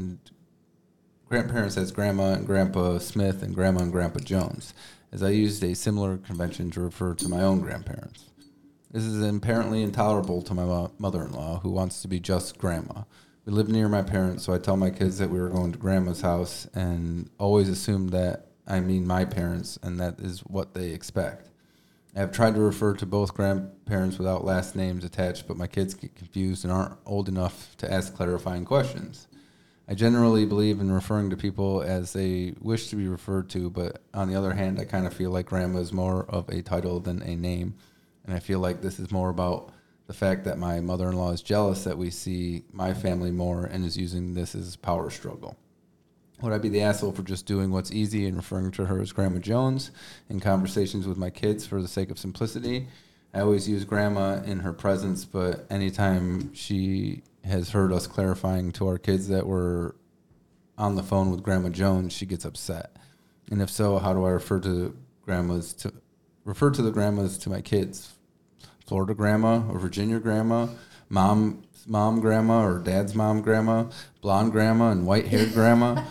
[SPEAKER 4] as Grandma and Grandpa Smith and Grandma and Grandpa Jones, as I used a similar convention to refer to my own grandparents. This is apparently intolerable to my mother-in-law, who wants to be just Grandma. We live near my parents, so I tell my kids that we were going to Grandma's house and always assume that I mean my parents, and that is what they expect. I have tried to refer to both grandparents without last names attached, but my kids get confused and aren't old enough to ask clarifying questions. I generally believe in referring to people as they wish to be referred to, but on the other hand, I kind of feel like Grandma is more of a title than a name, and I feel like this is more about the fact that my mother-in-law is jealous that we see my family more and is using this as a power struggle. Would I be the asshole for just doing what's easy and referring to her as Grandma Jones in conversations with my kids for the sake of simplicity? I always use Grandma in her presence, but anytime she has heard us clarifying to our kids that we're on the phone with Grandma Jones, she gets upset. And if so, how do I refer to the grandmas to my kids? Florida Grandma or Virginia Grandma, Mom's mom Grandma or Dad's mom Grandma, blonde Grandma and white-haired Grandma?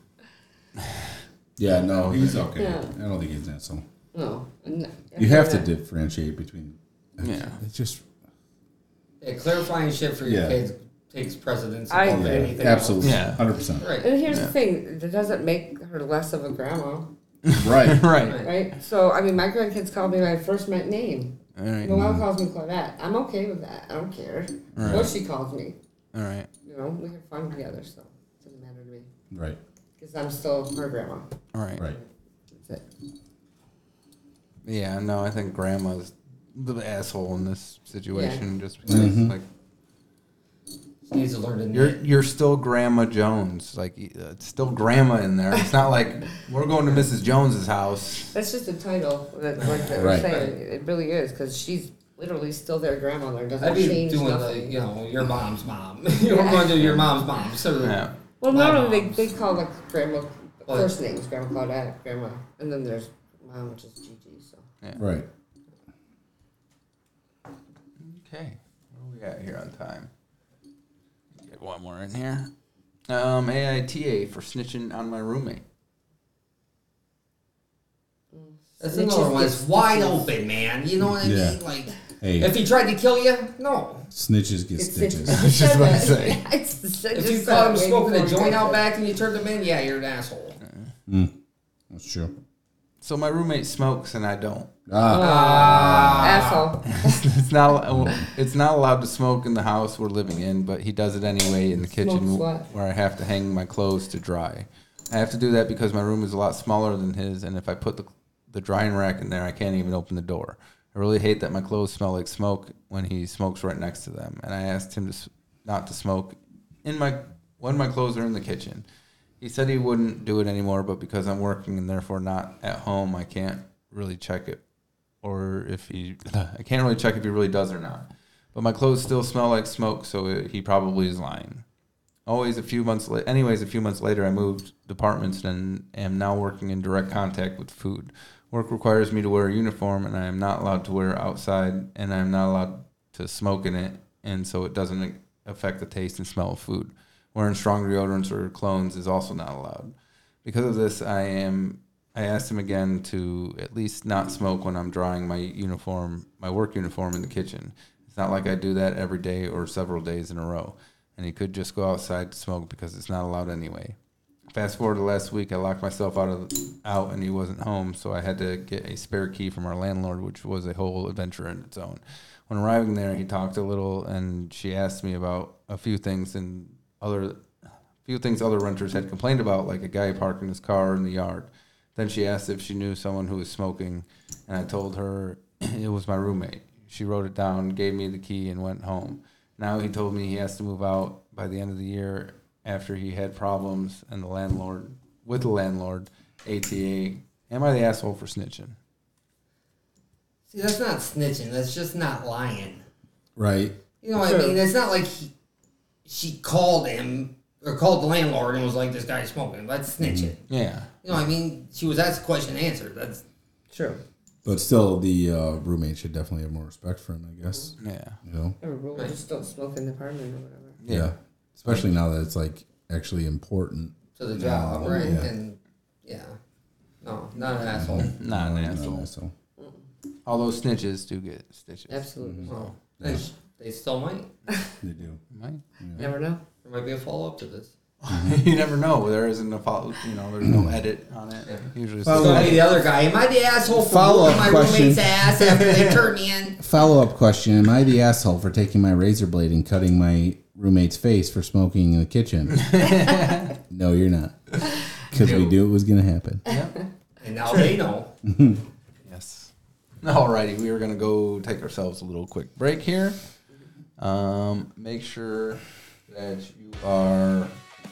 [SPEAKER 5] Yeah, no, he's okay.
[SPEAKER 1] Yeah.
[SPEAKER 5] I don't think he's an asshole.
[SPEAKER 1] No.
[SPEAKER 5] You have to differentiate between.
[SPEAKER 4] Yeah.
[SPEAKER 5] It's just.
[SPEAKER 9] Yeah, clarifying shit for your
[SPEAKER 5] Yeah.
[SPEAKER 9] kids takes precedence
[SPEAKER 1] I
[SPEAKER 9] above
[SPEAKER 1] agree.
[SPEAKER 9] anything
[SPEAKER 5] Absolutely.
[SPEAKER 9] else.
[SPEAKER 4] Yeah.
[SPEAKER 5] 100%.
[SPEAKER 9] Right.
[SPEAKER 1] And here's the thing, that doesn't make her less of a grandma,
[SPEAKER 5] Right.
[SPEAKER 4] Right.
[SPEAKER 1] right? So, I mean, my grandkids call me my first name.
[SPEAKER 4] All right.
[SPEAKER 1] Noelle calls me Claudette. I'm okay with that. I don't care
[SPEAKER 4] Right.
[SPEAKER 1] what she calls me.
[SPEAKER 4] All right.
[SPEAKER 1] You know, we have fun together, so it doesn't matter to me.
[SPEAKER 5] Right.
[SPEAKER 1] Because I'm still her grandma.
[SPEAKER 4] All right.
[SPEAKER 5] Right.
[SPEAKER 1] That's it.
[SPEAKER 4] Yeah, no, I think Grandma's the asshole in this situation just because, like,
[SPEAKER 9] She needs to learn to
[SPEAKER 4] you're
[SPEAKER 9] knit.
[SPEAKER 4] you're still Grandma Jones. Like, it's still Grandma in there. It's not like we're going to Mrs. Jones's house.
[SPEAKER 1] That's just a title that, like that we're
[SPEAKER 5] Right.
[SPEAKER 1] saying. It really is, because she's literally still their grandmother. Doesn't
[SPEAKER 9] I'd be
[SPEAKER 1] change
[SPEAKER 9] doing
[SPEAKER 1] nothing.
[SPEAKER 9] your mom's mom. You're going to your mom's mom. So
[SPEAKER 4] Yeah.
[SPEAKER 1] Well,
[SPEAKER 9] my
[SPEAKER 1] normally
[SPEAKER 9] moms.
[SPEAKER 1] they call like grandma
[SPEAKER 9] What?
[SPEAKER 1] first names, Grandma Claudette, Grandma, and then there's mom, which is Gigi. So
[SPEAKER 5] Right.
[SPEAKER 4] Okay. What do we got here on time? Get one more in here. AITA for snitching on my roommate.
[SPEAKER 9] that's
[SPEAKER 1] Snitches
[SPEAKER 9] another one.
[SPEAKER 1] get
[SPEAKER 9] It's wide
[SPEAKER 1] stitches.
[SPEAKER 9] open, man. You know what I
[SPEAKER 5] Yeah.
[SPEAKER 9] mean? Like,
[SPEAKER 5] Hey,
[SPEAKER 9] if he tried to kill you, no.
[SPEAKER 5] snitches get
[SPEAKER 1] It's
[SPEAKER 5] stitches.
[SPEAKER 1] I
[SPEAKER 4] was just about to say.
[SPEAKER 1] Yeah, it's the,
[SPEAKER 9] If you caught him smoking a joint out back and you turned him in, yeah, you're an asshole.
[SPEAKER 5] That's true.
[SPEAKER 4] So my roommate smokes and I don't.
[SPEAKER 1] Asshole.
[SPEAKER 4] It's not allowed to smoke in the house we're living in, but he does it anyway in the kitchen where I have to hang my clothes to dry. I have to do that because my room is a lot smaller than his, and if I put the drying rack in there, I can't even open the door. I really hate that my clothes smell like smoke when he smokes right next to them, and I asked him not to smoke when my clothes are in the kitchen. He said he wouldn't do it anymore, but because I'm working and therefore not at home, I can't really check it, I can't really check if he really does or not. But my clothes still smell like smoke, so he probably is lying. Anyways, a few months later, I moved departments and am now working in direct contact with food. Work requires me to wear a uniform, and I am not allowed to wear it outside, and I am not allowed to smoke in it, and so it doesn't affect the taste and smell of food. Wearing strong deodorants or colognes is also not allowed. Because of this, I asked him again to at least not smoke when I'm drying my work uniform in the kitchen. It's not like I do that every day or several days in a row. And he could just go outside to smoke because it's not allowed anyway. Fast forward to last week, I locked myself out and he wasn't home, so I had to get a spare key from our landlord, which was a whole adventure in its own. When arriving there, he talked a little, and she asked me about a few things other renters had complained about, like a guy parking his car in the yard. Then she asked if she knew someone who was smoking, and I told her it was my roommate. She wrote it down, gave me the key, and went home. Now he told me he has to move out by the end of the year after he had problems with the landlord, ATA. Am I the asshole for snitching?
[SPEAKER 9] See, that's not snitching. That's just not lying.
[SPEAKER 5] Right.
[SPEAKER 9] You know what I mean? It's not like she called him or called the landlord and was like, this guy's smoking. That's snitching.
[SPEAKER 4] Yeah.
[SPEAKER 9] You know what I mean? She was asked a question and answered. That's
[SPEAKER 1] true.
[SPEAKER 5] But still, the roommate should definitely have more respect for him, I guess.
[SPEAKER 4] Yeah.
[SPEAKER 5] You know?
[SPEAKER 1] Roommate just don't smoke in the apartment or whatever.
[SPEAKER 5] Yeah. Especially now that it's like actually important
[SPEAKER 9] to the job, right?
[SPEAKER 5] Yeah.
[SPEAKER 9] And no, not an asshole.
[SPEAKER 4] Not an asshole. Although snitches do get stitches.
[SPEAKER 1] Absolutely.
[SPEAKER 9] Well, they still might.
[SPEAKER 5] They do.
[SPEAKER 4] Might.
[SPEAKER 5] Yeah.
[SPEAKER 1] Never know.
[SPEAKER 9] There might be a follow up to this.
[SPEAKER 4] You never know. There isn't a follow. There's no edit on it. Yeah. Usually,
[SPEAKER 9] it's going to be the other guy. Am I the asshole for whooping my roommate's ass after they turn me in?
[SPEAKER 11] Follow-up question: am I the asshole for taking my razor blade and cutting my roommate's face for smoking in the kitchen? No, you're not. Because we knew it was going to happen.
[SPEAKER 9] Yep. And now they know.
[SPEAKER 4] Yes. Alrighty, we are going to go take ourselves a little quick break here. Make sure that you are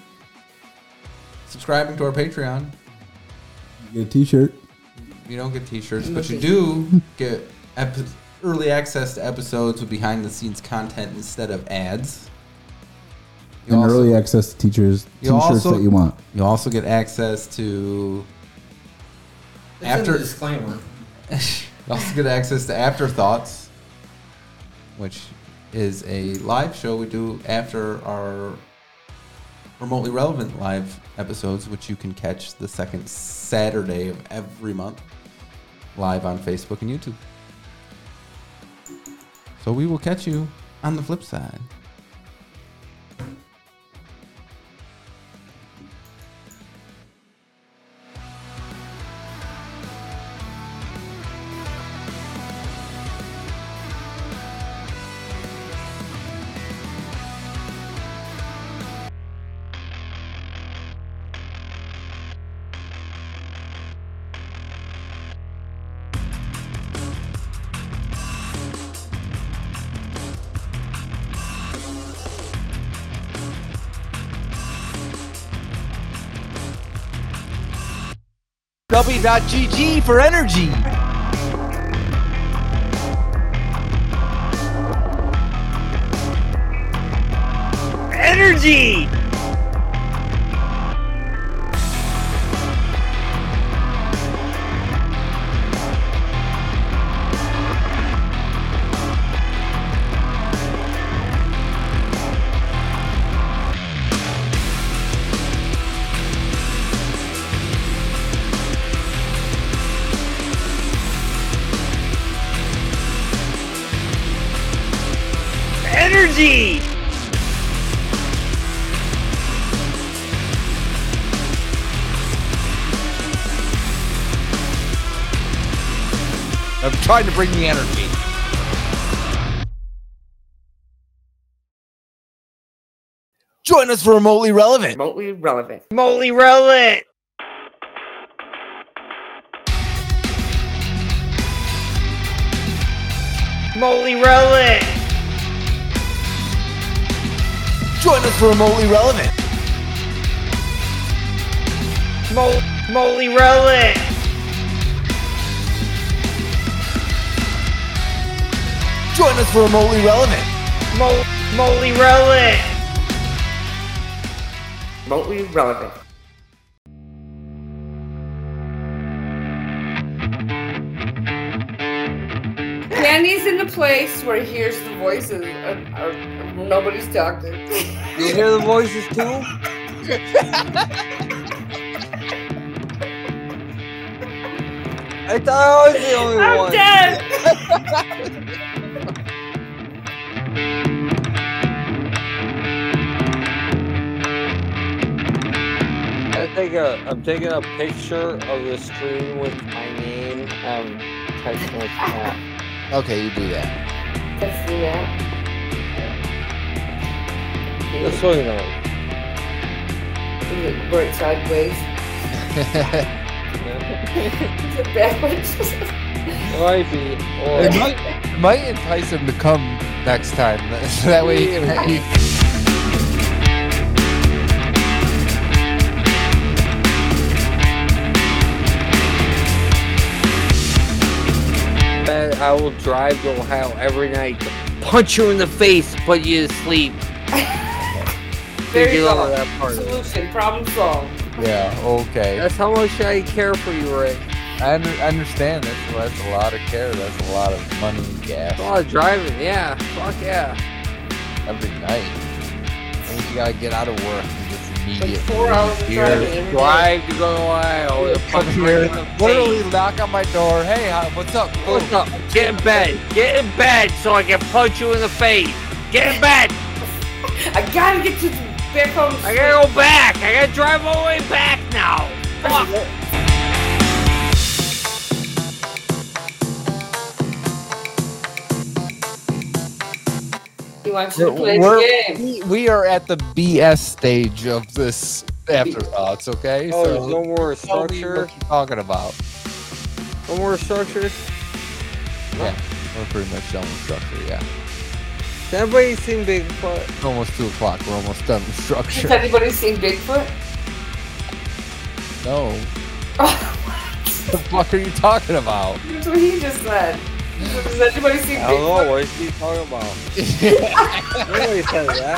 [SPEAKER 4] subscribing to our Patreon.
[SPEAKER 5] You get a t-shirt.
[SPEAKER 4] You don't get t-shirts, but you do get early access to episodes with behind-the-scenes content instead of ads.
[SPEAKER 5] And early access to t-shirts that you want.
[SPEAKER 4] You also get access to
[SPEAKER 9] It's in the disclaimer.
[SPEAKER 4] You also get access to Afterthoughts, which is a live show we do after our remotely relevant live episodes, which you can catch the second Saturday of every month live on Facebook and YouTube. So we will catch you on the flip side.
[SPEAKER 2] W.GG for energy. Energy! Energy!
[SPEAKER 12] I'm trying to bring the energy. Join us for Remotely Relevant.
[SPEAKER 1] Remotely relevant.
[SPEAKER 2] Remotely relevant. Remotely relevant.
[SPEAKER 12] Join us for Remotely Relevant.
[SPEAKER 2] Remotely relevant.
[SPEAKER 12] Join us for Remotely Relevant.
[SPEAKER 2] Remotely relevant.
[SPEAKER 1] Remotely relevant. Candy's in the place where he hears the voices of nobody's talking.
[SPEAKER 2] You hear the voices too? I thought I was the only
[SPEAKER 1] I'm
[SPEAKER 2] one.
[SPEAKER 1] dead.
[SPEAKER 2] I'm taking a picture of the screen with my name typing like that.
[SPEAKER 12] Okay, you do that.
[SPEAKER 1] Let's do that.
[SPEAKER 2] Just so you know.
[SPEAKER 1] Is it right sideways? Is it backwards?
[SPEAKER 2] It might be. Or
[SPEAKER 12] It might entice him to come next time. So that way he can repeat.
[SPEAKER 2] I will drive to Ohio every night to punch you in the face, put you to sleep.
[SPEAKER 1] There you
[SPEAKER 2] Get
[SPEAKER 1] go.
[SPEAKER 2] over that part of it.
[SPEAKER 1] Solution. Problem solved.
[SPEAKER 12] Yeah, okay.
[SPEAKER 2] That's how much I care for you, Ray.
[SPEAKER 12] I understand this. That's a lot of care. That's a lot of money and gas.
[SPEAKER 2] That's a lot of driving, yeah. Fuck yeah.
[SPEAKER 12] Every night. And you gotta get out of work and just immediately
[SPEAKER 1] 4 hours of driving.
[SPEAKER 2] Drive to go to Ohio. To
[SPEAKER 12] come
[SPEAKER 2] punch
[SPEAKER 12] here,
[SPEAKER 2] you in the
[SPEAKER 12] literally
[SPEAKER 2] face.
[SPEAKER 12] knock on my door. Hey, what's up?
[SPEAKER 2] What's up? Get in bed. Get in bed so I can punch you in the face. Get in bed.
[SPEAKER 1] I gotta get to back home.
[SPEAKER 2] I gotta go back. I gotta drive all the way back now. Fuck.
[SPEAKER 1] He wants you to play the game.
[SPEAKER 12] We are at the BS stage of this afterthoughts, okay?
[SPEAKER 2] Oh,
[SPEAKER 12] so
[SPEAKER 2] there's no more
[SPEAKER 12] tell me
[SPEAKER 2] structure?
[SPEAKER 12] what you're talking about.
[SPEAKER 2] No more structure?
[SPEAKER 12] Yeah, we're pretty much done with structure, yeah.
[SPEAKER 2] Has anybody seen Bigfoot?
[SPEAKER 12] It's almost 2 o'clock. We're almost done with structure.
[SPEAKER 1] Has anybody seen Bigfoot?
[SPEAKER 12] No. What the fuck are you talking about?
[SPEAKER 1] That's what he just said. Has anybody seen
[SPEAKER 2] I don't know.
[SPEAKER 1] Bigfoot?
[SPEAKER 2] What is he talking about? Nobody said that.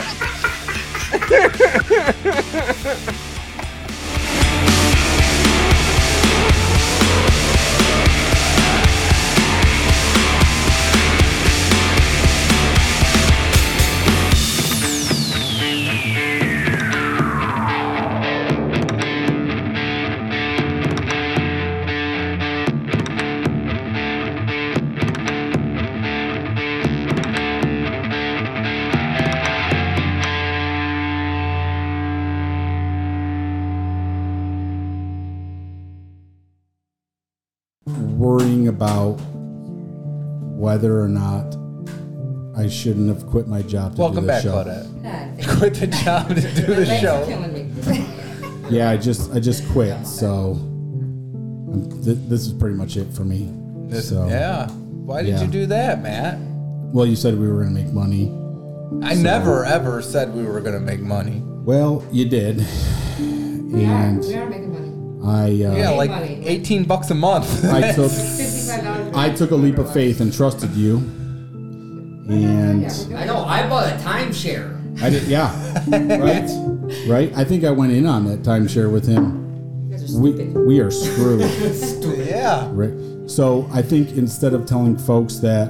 [SPEAKER 5] Worrying about whether or not I shouldn't have quit my job to
[SPEAKER 4] Welcome
[SPEAKER 5] do the
[SPEAKER 4] back,
[SPEAKER 5] show.
[SPEAKER 4] Claudette. Quit the job to do the show.
[SPEAKER 5] Yeah, I just quit. So this is pretty much it for me. So
[SPEAKER 4] Yeah. Why did you do that, Matt?
[SPEAKER 5] Well, you said we were going to make money.
[SPEAKER 4] I never ever said we were gonna make money.
[SPEAKER 5] Well, you did.
[SPEAKER 1] We are making money.
[SPEAKER 4] Yeah, like $18 a month.
[SPEAKER 5] I took a leap of faith and trusted you. And
[SPEAKER 9] I know. I bought a timeshare.
[SPEAKER 5] I did, yeah. Right? I think I went in on that timeshare with him. We are screwed.
[SPEAKER 4] Yeah.
[SPEAKER 5] Right. So I think instead of telling folks that,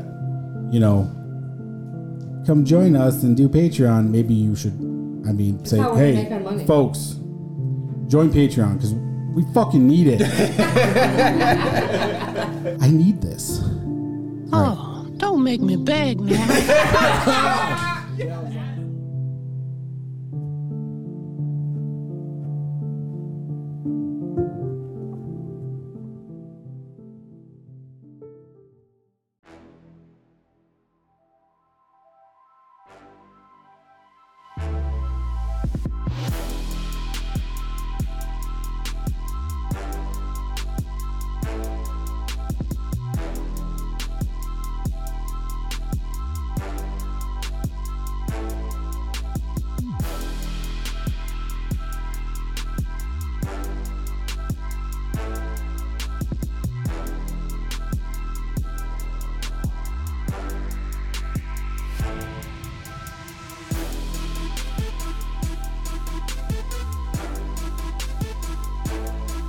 [SPEAKER 5] come join us and do Patreon, maybe you should, say,
[SPEAKER 1] how we
[SPEAKER 5] hey,
[SPEAKER 1] make our money.
[SPEAKER 5] folks, join Patreon because we fucking need it. I need this.
[SPEAKER 10] Oh, don't make me beg now.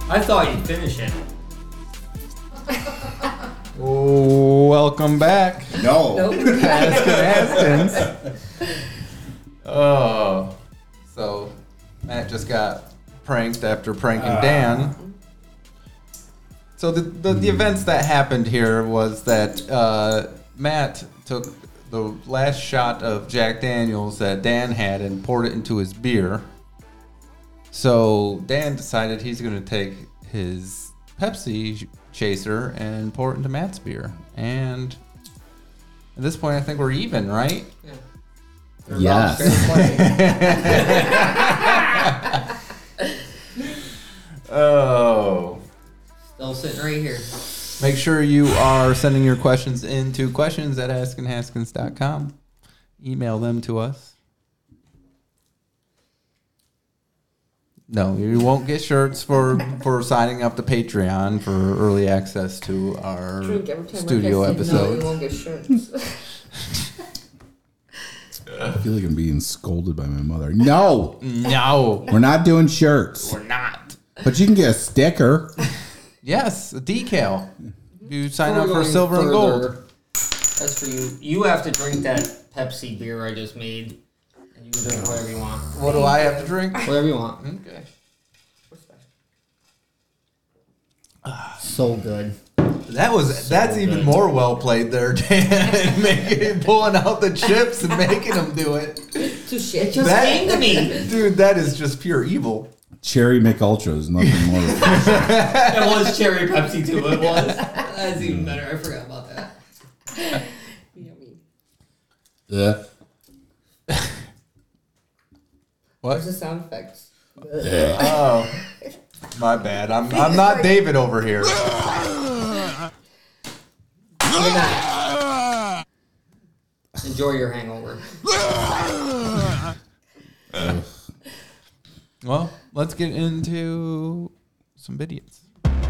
[SPEAKER 9] I thought you'd finish it.
[SPEAKER 4] Oh, welcome back.
[SPEAKER 11] No.
[SPEAKER 1] Nope.
[SPEAKER 4] Askins. Oh. So, Matt just got pranked after pranking Dan. So the events that happened here was that Matt took the last shot of Jack Daniels that Dan had and poured it into his beer. So Dan decided he's going to take his Pepsi chaser and pour it into Matt's beer. And at this point, I think we're even, right?
[SPEAKER 11] Yes.
[SPEAKER 4] Oh.
[SPEAKER 9] Still sitting right here.
[SPEAKER 4] Make sure you are sending your questions into questions@askinhaskins.com. Email them to us. No, you won't get shirts for signing up to Patreon for early access to our
[SPEAKER 1] Drink every time
[SPEAKER 4] studio
[SPEAKER 1] I
[SPEAKER 4] episodes.
[SPEAKER 1] No, you won't get shirts.
[SPEAKER 5] I feel like I'm being scolded by my mother. No,
[SPEAKER 4] we're
[SPEAKER 5] not doing shirts.
[SPEAKER 4] We're not.
[SPEAKER 5] But you can get a sticker.
[SPEAKER 4] Yes, a decal. You sign
[SPEAKER 9] Before
[SPEAKER 4] up for
[SPEAKER 9] going
[SPEAKER 4] silver and
[SPEAKER 9] further,
[SPEAKER 4] gold.
[SPEAKER 9] That's for you. You have to drink that Pepsi beer I just made. And you can drink whatever you want.
[SPEAKER 4] What do I have to drink?
[SPEAKER 9] Whatever you want.
[SPEAKER 4] Okay.
[SPEAKER 9] So good.
[SPEAKER 4] That's even more well played there, Dan. Pulling out the chips and making them do it.
[SPEAKER 1] Touche.
[SPEAKER 9] It just came to me.
[SPEAKER 4] Dude, that is just pure evil.
[SPEAKER 5] Cherry McUltra is nothing more.
[SPEAKER 9] It was cherry Pepsi too. It was. That's even better. I forgot about that.
[SPEAKER 1] Yummy.
[SPEAKER 5] Yeah.
[SPEAKER 4] What?
[SPEAKER 1] Where's the sound effects?
[SPEAKER 4] Oh, my bad. I'm not David over here.
[SPEAKER 9] Enjoy your hangover.
[SPEAKER 4] Well, let's get into some idiots.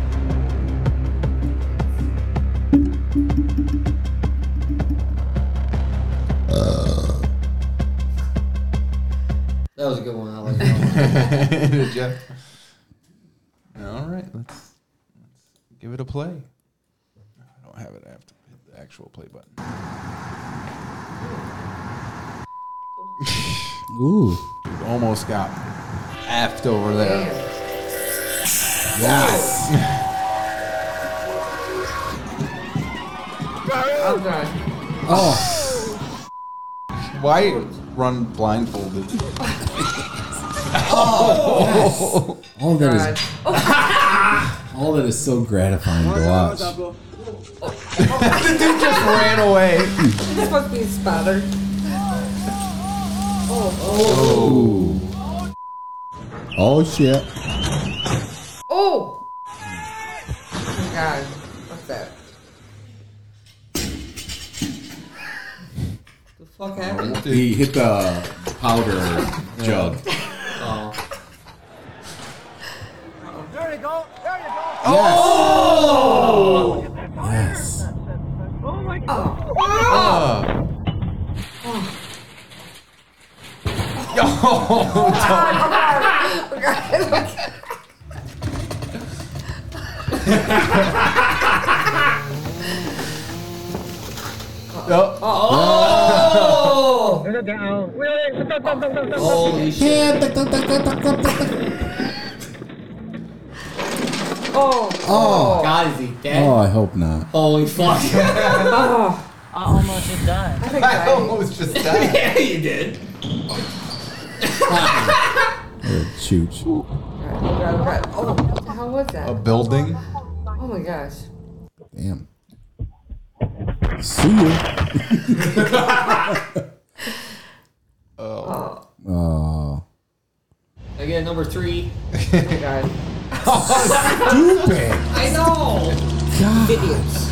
[SPEAKER 9] That was a good one. I like that.
[SPEAKER 4] Did you? All right, let's give it a play. I don't have it. I have to hit the actual play button.
[SPEAKER 5] Ooh.
[SPEAKER 4] Dude, almost got effed over there.
[SPEAKER 5] Yes.
[SPEAKER 1] Oh god.
[SPEAKER 5] Oh.
[SPEAKER 4] Why run blindfolded?
[SPEAKER 5] Oh. All that is so gratifying to watch.
[SPEAKER 4] The dude just ran away.
[SPEAKER 1] It's supposed to be a spotter.
[SPEAKER 5] Oh shit.
[SPEAKER 1] Oh! Oh my god. What's that?
[SPEAKER 9] The fuck happened?
[SPEAKER 5] He hit the powder jug.
[SPEAKER 9] Oh.
[SPEAKER 13] There you go. There you go.
[SPEAKER 5] Oh! Yes.
[SPEAKER 13] Oh my god.
[SPEAKER 9] Holy shit.
[SPEAKER 1] Oh.
[SPEAKER 9] God, is he dead?
[SPEAKER 5] Oh, I hope not.
[SPEAKER 9] Holy fuck.
[SPEAKER 1] Oh.
[SPEAKER 13] I almost just died.
[SPEAKER 4] I almost just died.
[SPEAKER 9] Yeah, you did.
[SPEAKER 5] Chooch.
[SPEAKER 1] Oh, what the hell was that?
[SPEAKER 4] A building?
[SPEAKER 1] Oh my gosh.
[SPEAKER 5] Damn. See you. Oh.
[SPEAKER 9] I get number 3.
[SPEAKER 1] Oh my god.
[SPEAKER 5] Stupid.
[SPEAKER 9] I know.
[SPEAKER 5] God.
[SPEAKER 1] Idiots.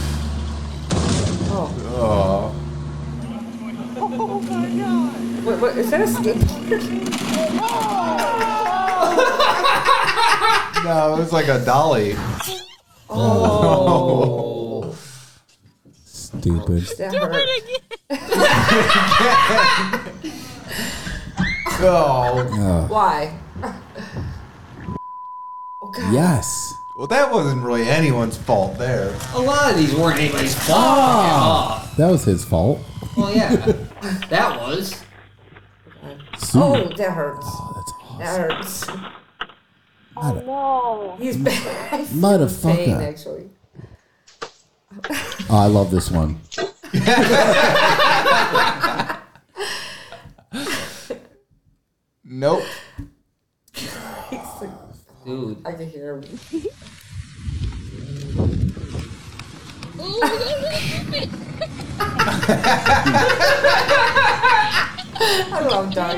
[SPEAKER 1] Oh.
[SPEAKER 13] Oh my god.
[SPEAKER 1] What is that a skateboard?
[SPEAKER 4] No, it was like a dolly.
[SPEAKER 1] Oh.
[SPEAKER 5] Stupid.
[SPEAKER 1] That hurt.
[SPEAKER 4] Oh.
[SPEAKER 1] Why? Oh God.
[SPEAKER 11] Yes.
[SPEAKER 4] Well, that wasn't really anyone's fault there.
[SPEAKER 9] A lot of these weren't anybody's fault.
[SPEAKER 11] Ah, that was his fault.
[SPEAKER 9] Well, yeah, that was.
[SPEAKER 1] Oh, that hurts.
[SPEAKER 11] Oh, that's awesome.
[SPEAKER 1] That hurts.
[SPEAKER 11] Oh
[SPEAKER 1] no. He's bad.
[SPEAKER 11] Motherfucker.
[SPEAKER 1] Pain, actually.
[SPEAKER 11] Oh, I love this one.
[SPEAKER 4] Nope.
[SPEAKER 9] Dude.
[SPEAKER 1] I can hear him. I love Doug.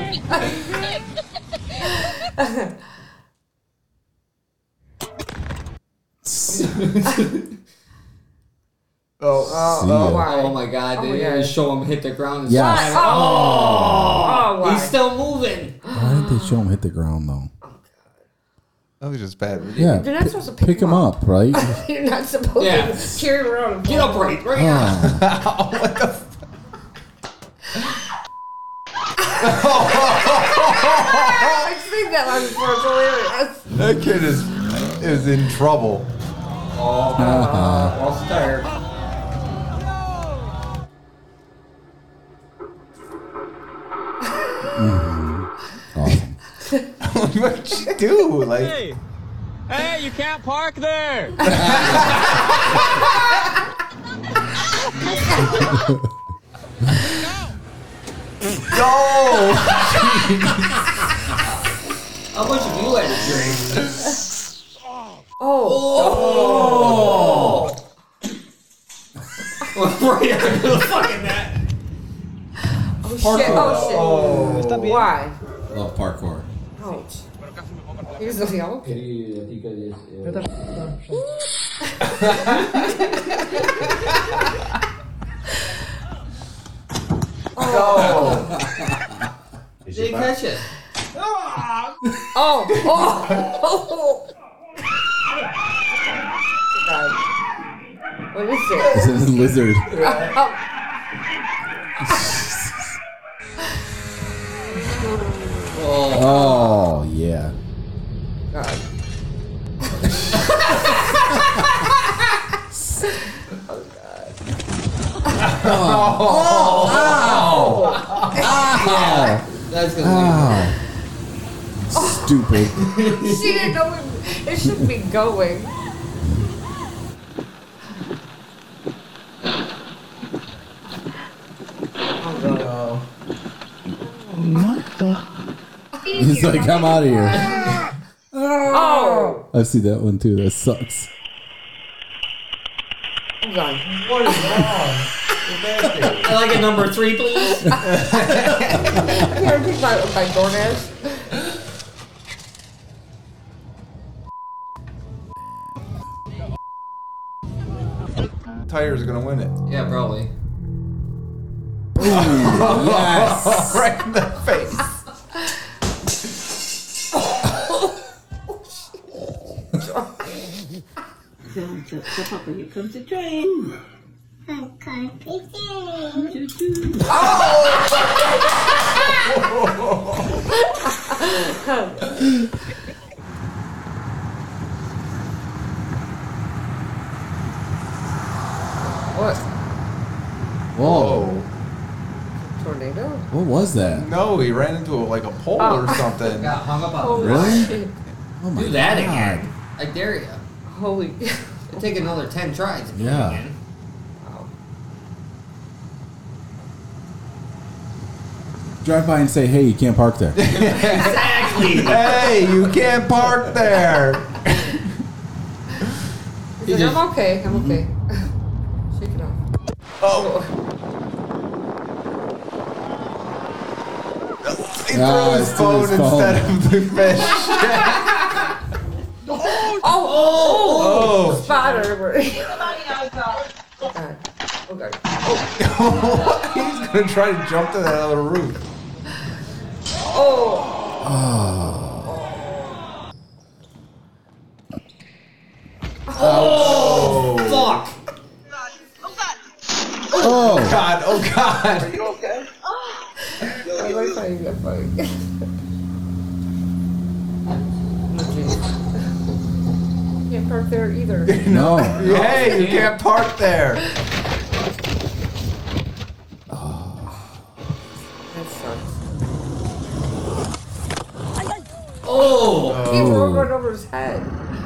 [SPEAKER 9] Oh my God!
[SPEAKER 1] Oh
[SPEAKER 9] They
[SPEAKER 1] my
[SPEAKER 9] didn't
[SPEAKER 1] God.
[SPEAKER 9] show him hit the ground. And
[SPEAKER 11] Yes.
[SPEAKER 9] slide.
[SPEAKER 1] Oh, why?
[SPEAKER 9] He's still moving.
[SPEAKER 11] Why did they show him hit the ground though?
[SPEAKER 4] That was just bad.
[SPEAKER 11] Yeah,
[SPEAKER 1] You're not supposed to
[SPEAKER 11] pick him up, right?
[SPEAKER 1] You're not supposed
[SPEAKER 9] Yeah.
[SPEAKER 1] to carry him around. And
[SPEAKER 9] Get up right
[SPEAKER 11] Oh.
[SPEAKER 9] now.
[SPEAKER 4] What the
[SPEAKER 1] I've seen that one before. It's hilarious.
[SPEAKER 4] That kid is in trouble.
[SPEAKER 9] Oh, lost tire.
[SPEAKER 11] Awesome.
[SPEAKER 4] What'd you do? Like,
[SPEAKER 13] Hey, you can't park there.
[SPEAKER 4] no!
[SPEAKER 9] How much have you had to drink?
[SPEAKER 1] Oh.
[SPEAKER 9] Right under the fucking net.
[SPEAKER 1] Oh, shit. Oh, shit. Why?
[SPEAKER 11] Love parkour.
[SPEAKER 1] Ouch. Here's the film.
[SPEAKER 4] Oh.
[SPEAKER 9] Did you catch it?
[SPEAKER 1] Oh. God. What is it?
[SPEAKER 11] This is a lizard. Oh, yeah.
[SPEAKER 1] God.
[SPEAKER 9] That's gonna
[SPEAKER 11] Stupid.
[SPEAKER 1] She didn't know it shouldn't be going.
[SPEAKER 10] What the?
[SPEAKER 11] He's like, I'm out of here.
[SPEAKER 1] Oh.
[SPEAKER 11] I've seen that one too. That sucks.
[SPEAKER 1] I'm gone.
[SPEAKER 4] What is wrong?
[SPEAKER 9] I like a number 3, please.
[SPEAKER 1] Can I repeat my DoorDash?
[SPEAKER 4] Tire's gonna win it.
[SPEAKER 9] Yeah, probably.
[SPEAKER 11] Yes.
[SPEAKER 4] Right in the face.
[SPEAKER 10] Step up, here comes the train.
[SPEAKER 1] What?
[SPEAKER 11] Whoa.
[SPEAKER 1] Tornado?
[SPEAKER 11] What was that?
[SPEAKER 4] No, he ran into like a pole
[SPEAKER 1] Oh.
[SPEAKER 4] or something.
[SPEAKER 9] Got hung up on.
[SPEAKER 1] Holy
[SPEAKER 11] Really?
[SPEAKER 1] shit.
[SPEAKER 11] Oh my
[SPEAKER 9] Do that
[SPEAKER 11] God.
[SPEAKER 9] again. I dare you.
[SPEAKER 1] Holy.
[SPEAKER 9] It'll take another 10 tries. To do it
[SPEAKER 11] Yeah.
[SPEAKER 9] again.
[SPEAKER 11] Drive by and say, hey, you can't park there.
[SPEAKER 9] Exactly.
[SPEAKER 4] Hey, you can't park there.
[SPEAKER 1] He said, I'm okay. I'm okay. Shake it off.
[SPEAKER 4] Oh. He threw his
[SPEAKER 11] it's
[SPEAKER 4] phone
[SPEAKER 11] his phone.
[SPEAKER 4] instead of the fish.
[SPEAKER 1] Oh. Spotter. Oh, God. Oh, God.
[SPEAKER 4] He's gonna try to jump to that other roof.
[SPEAKER 1] Oh.
[SPEAKER 9] Oh, fuck.
[SPEAKER 11] Oh.
[SPEAKER 4] God, oh God.
[SPEAKER 13] Are you okay?
[SPEAKER 1] I like how you got funny. can't park there either.
[SPEAKER 11] No.
[SPEAKER 4] Hey, you can't park there.
[SPEAKER 1] That sucks.
[SPEAKER 9] Oh!
[SPEAKER 1] He rolled right over his head.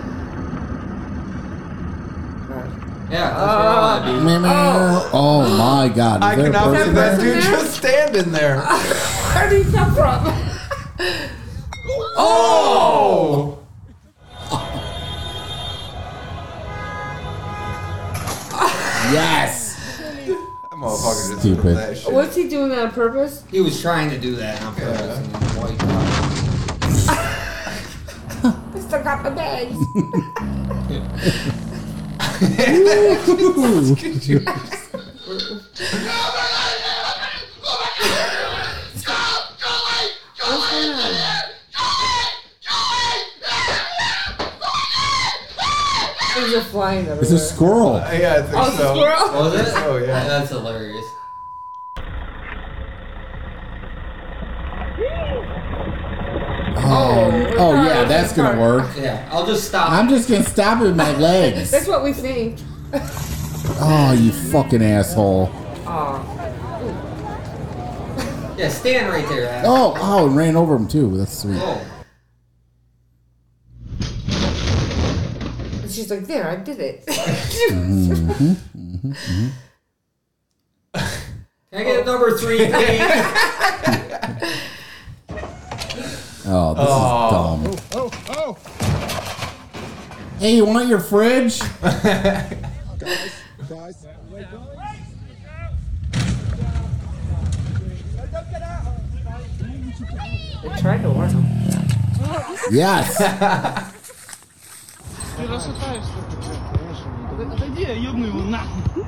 [SPEAKER 9] Yeah, that's where I want to be.
[SPEAKER 11] Oh my God! Is
[SPEAKER 4] I
[SPEAKER 11] there a
[SPEAKER 4] cannot
[SPEAKER 11] person
[SPEAKER 4] believe that
[SPEAKER 11] there?
[SPEAKER 4] dude just standing there.
[SPEAKER 1] Where did he come from?
[SPEAKER 4] Oh!
[SPEAKER 11] Yes.
[SPEAKER 4] That motherfucker just
[SPEAKER 11] Stupid.
[SPEAKER 4] did that shit.
[SPEAKER 1] What's he doing that on purpose?
[SPEAKER 9] He was trying to do that on purpose and he wiped out.
[SPEAKER 1] I still got my bags. Things are flying everywhere.
[SPEAKER 11] It's a squirrel.
[SPEAKER 4] Yeah, I think
[SPEAKER 1] Oh, it's a
[SPEAKER 4] so.
[SPEAKER 1] squirrel?
[SPEAKER 9] Was it?
[SPEAKER 4] Oh, yeah.
[SPEAKER 9] That's hilarious.
[SPEAKER 11] Oh yeah, that's gonna work.
[SPEAKER 9] Yeah, I'll just stop.
[SPEAKER 11] I'm just gonna stop it with my legs.
[SPEAKER 1] That's what we think.
[SPEAKER 11] Oh, you fucking asshole.
[SPEAKER 1] Aw.
[SPEAKER 9] Yeah, stand right there, Adam.
[SPEAKER 11] Oh, and ran over him too. That's sweet.
[SPEAKER 9] Oh.
[SPEAKER 1] And she's like, there, I did it.
[SPEAKER 9] Can I get a number 3, please?
[SPEAKER 11] Oh, this is dumb. Hey, you want your fridge?
[SPEAKER 14] Guys.
[SPEAKER 1] They tried to warn him.
[SPEAKER 11] Yes.
[SPEAKER 14] Отойди, я ёбну его нахуй.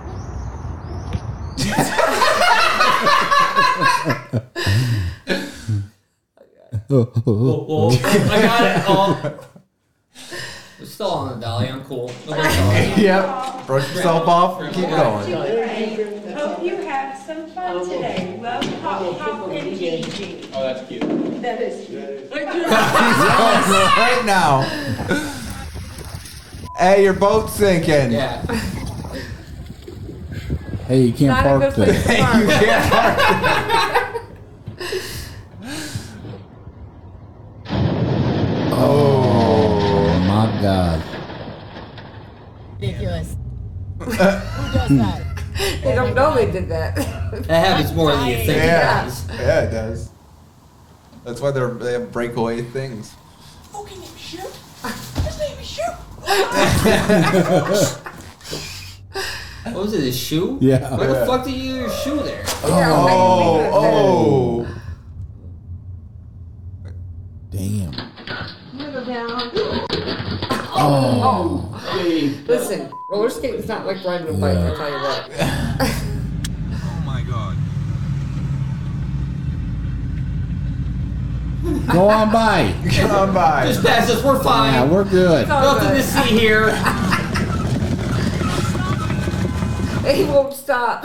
[SPEAKER 9] Oh, I got it. Oh. We're still on the dolly. I'm cool.
[SPEAKER 4] Yep. Brush yourself off and keep going.
[SPEAKER 15] Hope you have some fun today. Love, Pop, Pop, and Gigi.
[SPEAKER 13] Oh, that's cute.
[SPEAKER 15] That is cute.
[SPEAKER 4] Right now. Hey, your boat's sinking.
[SPEAKER 9] Yeah.
[SPEAKER 11] Hey, you can't
[SPEAKER 1] Not a
[SPEAKER 11] park
[SPEAKER 1] good place
[SPEAKER 11] there.
[SPEAKER 1] to park.
[SPEAKER 4] You can't park.
[SPEAKER 11] Oh my God.
[SPEAKER 16] Ridiculous. Who does that?
[SPEAKER 1] They don't know they did that.
[SPEAKER 9] That happens more than you think it
[SPEAKER 4] Yeah.
[SPEAKER 9] does.
[SPEAKER 4] Yeah, it does. That's why they have breakaway things.
[SPEAKER 16] Oh, can you shoot? Just let me shoot.
[SPEAKER 9] What was it, his shoe?
[SPEAKER 11] Yeah.
[SPEAKER 9] Why the fuck did you use your shoe there?
[SPEAKER 4] Oh.
[SPEAKER 11] Damn.
[SPEAKER 1] Oh. Listen, roller skating is not like riding a bike, I'll tell you that.
[SPEAKER 14] Oh my god.
[SPEAKER 11] Go on by.
[SPEAKER 4] Come on by.
[SPEAKER 9] Just pass us, we're fine.
[SPEAKER 11] Yeah, we're good.
[SPEAKER 9] Nothing to see here.
[SPEAKER 1] He won't stop.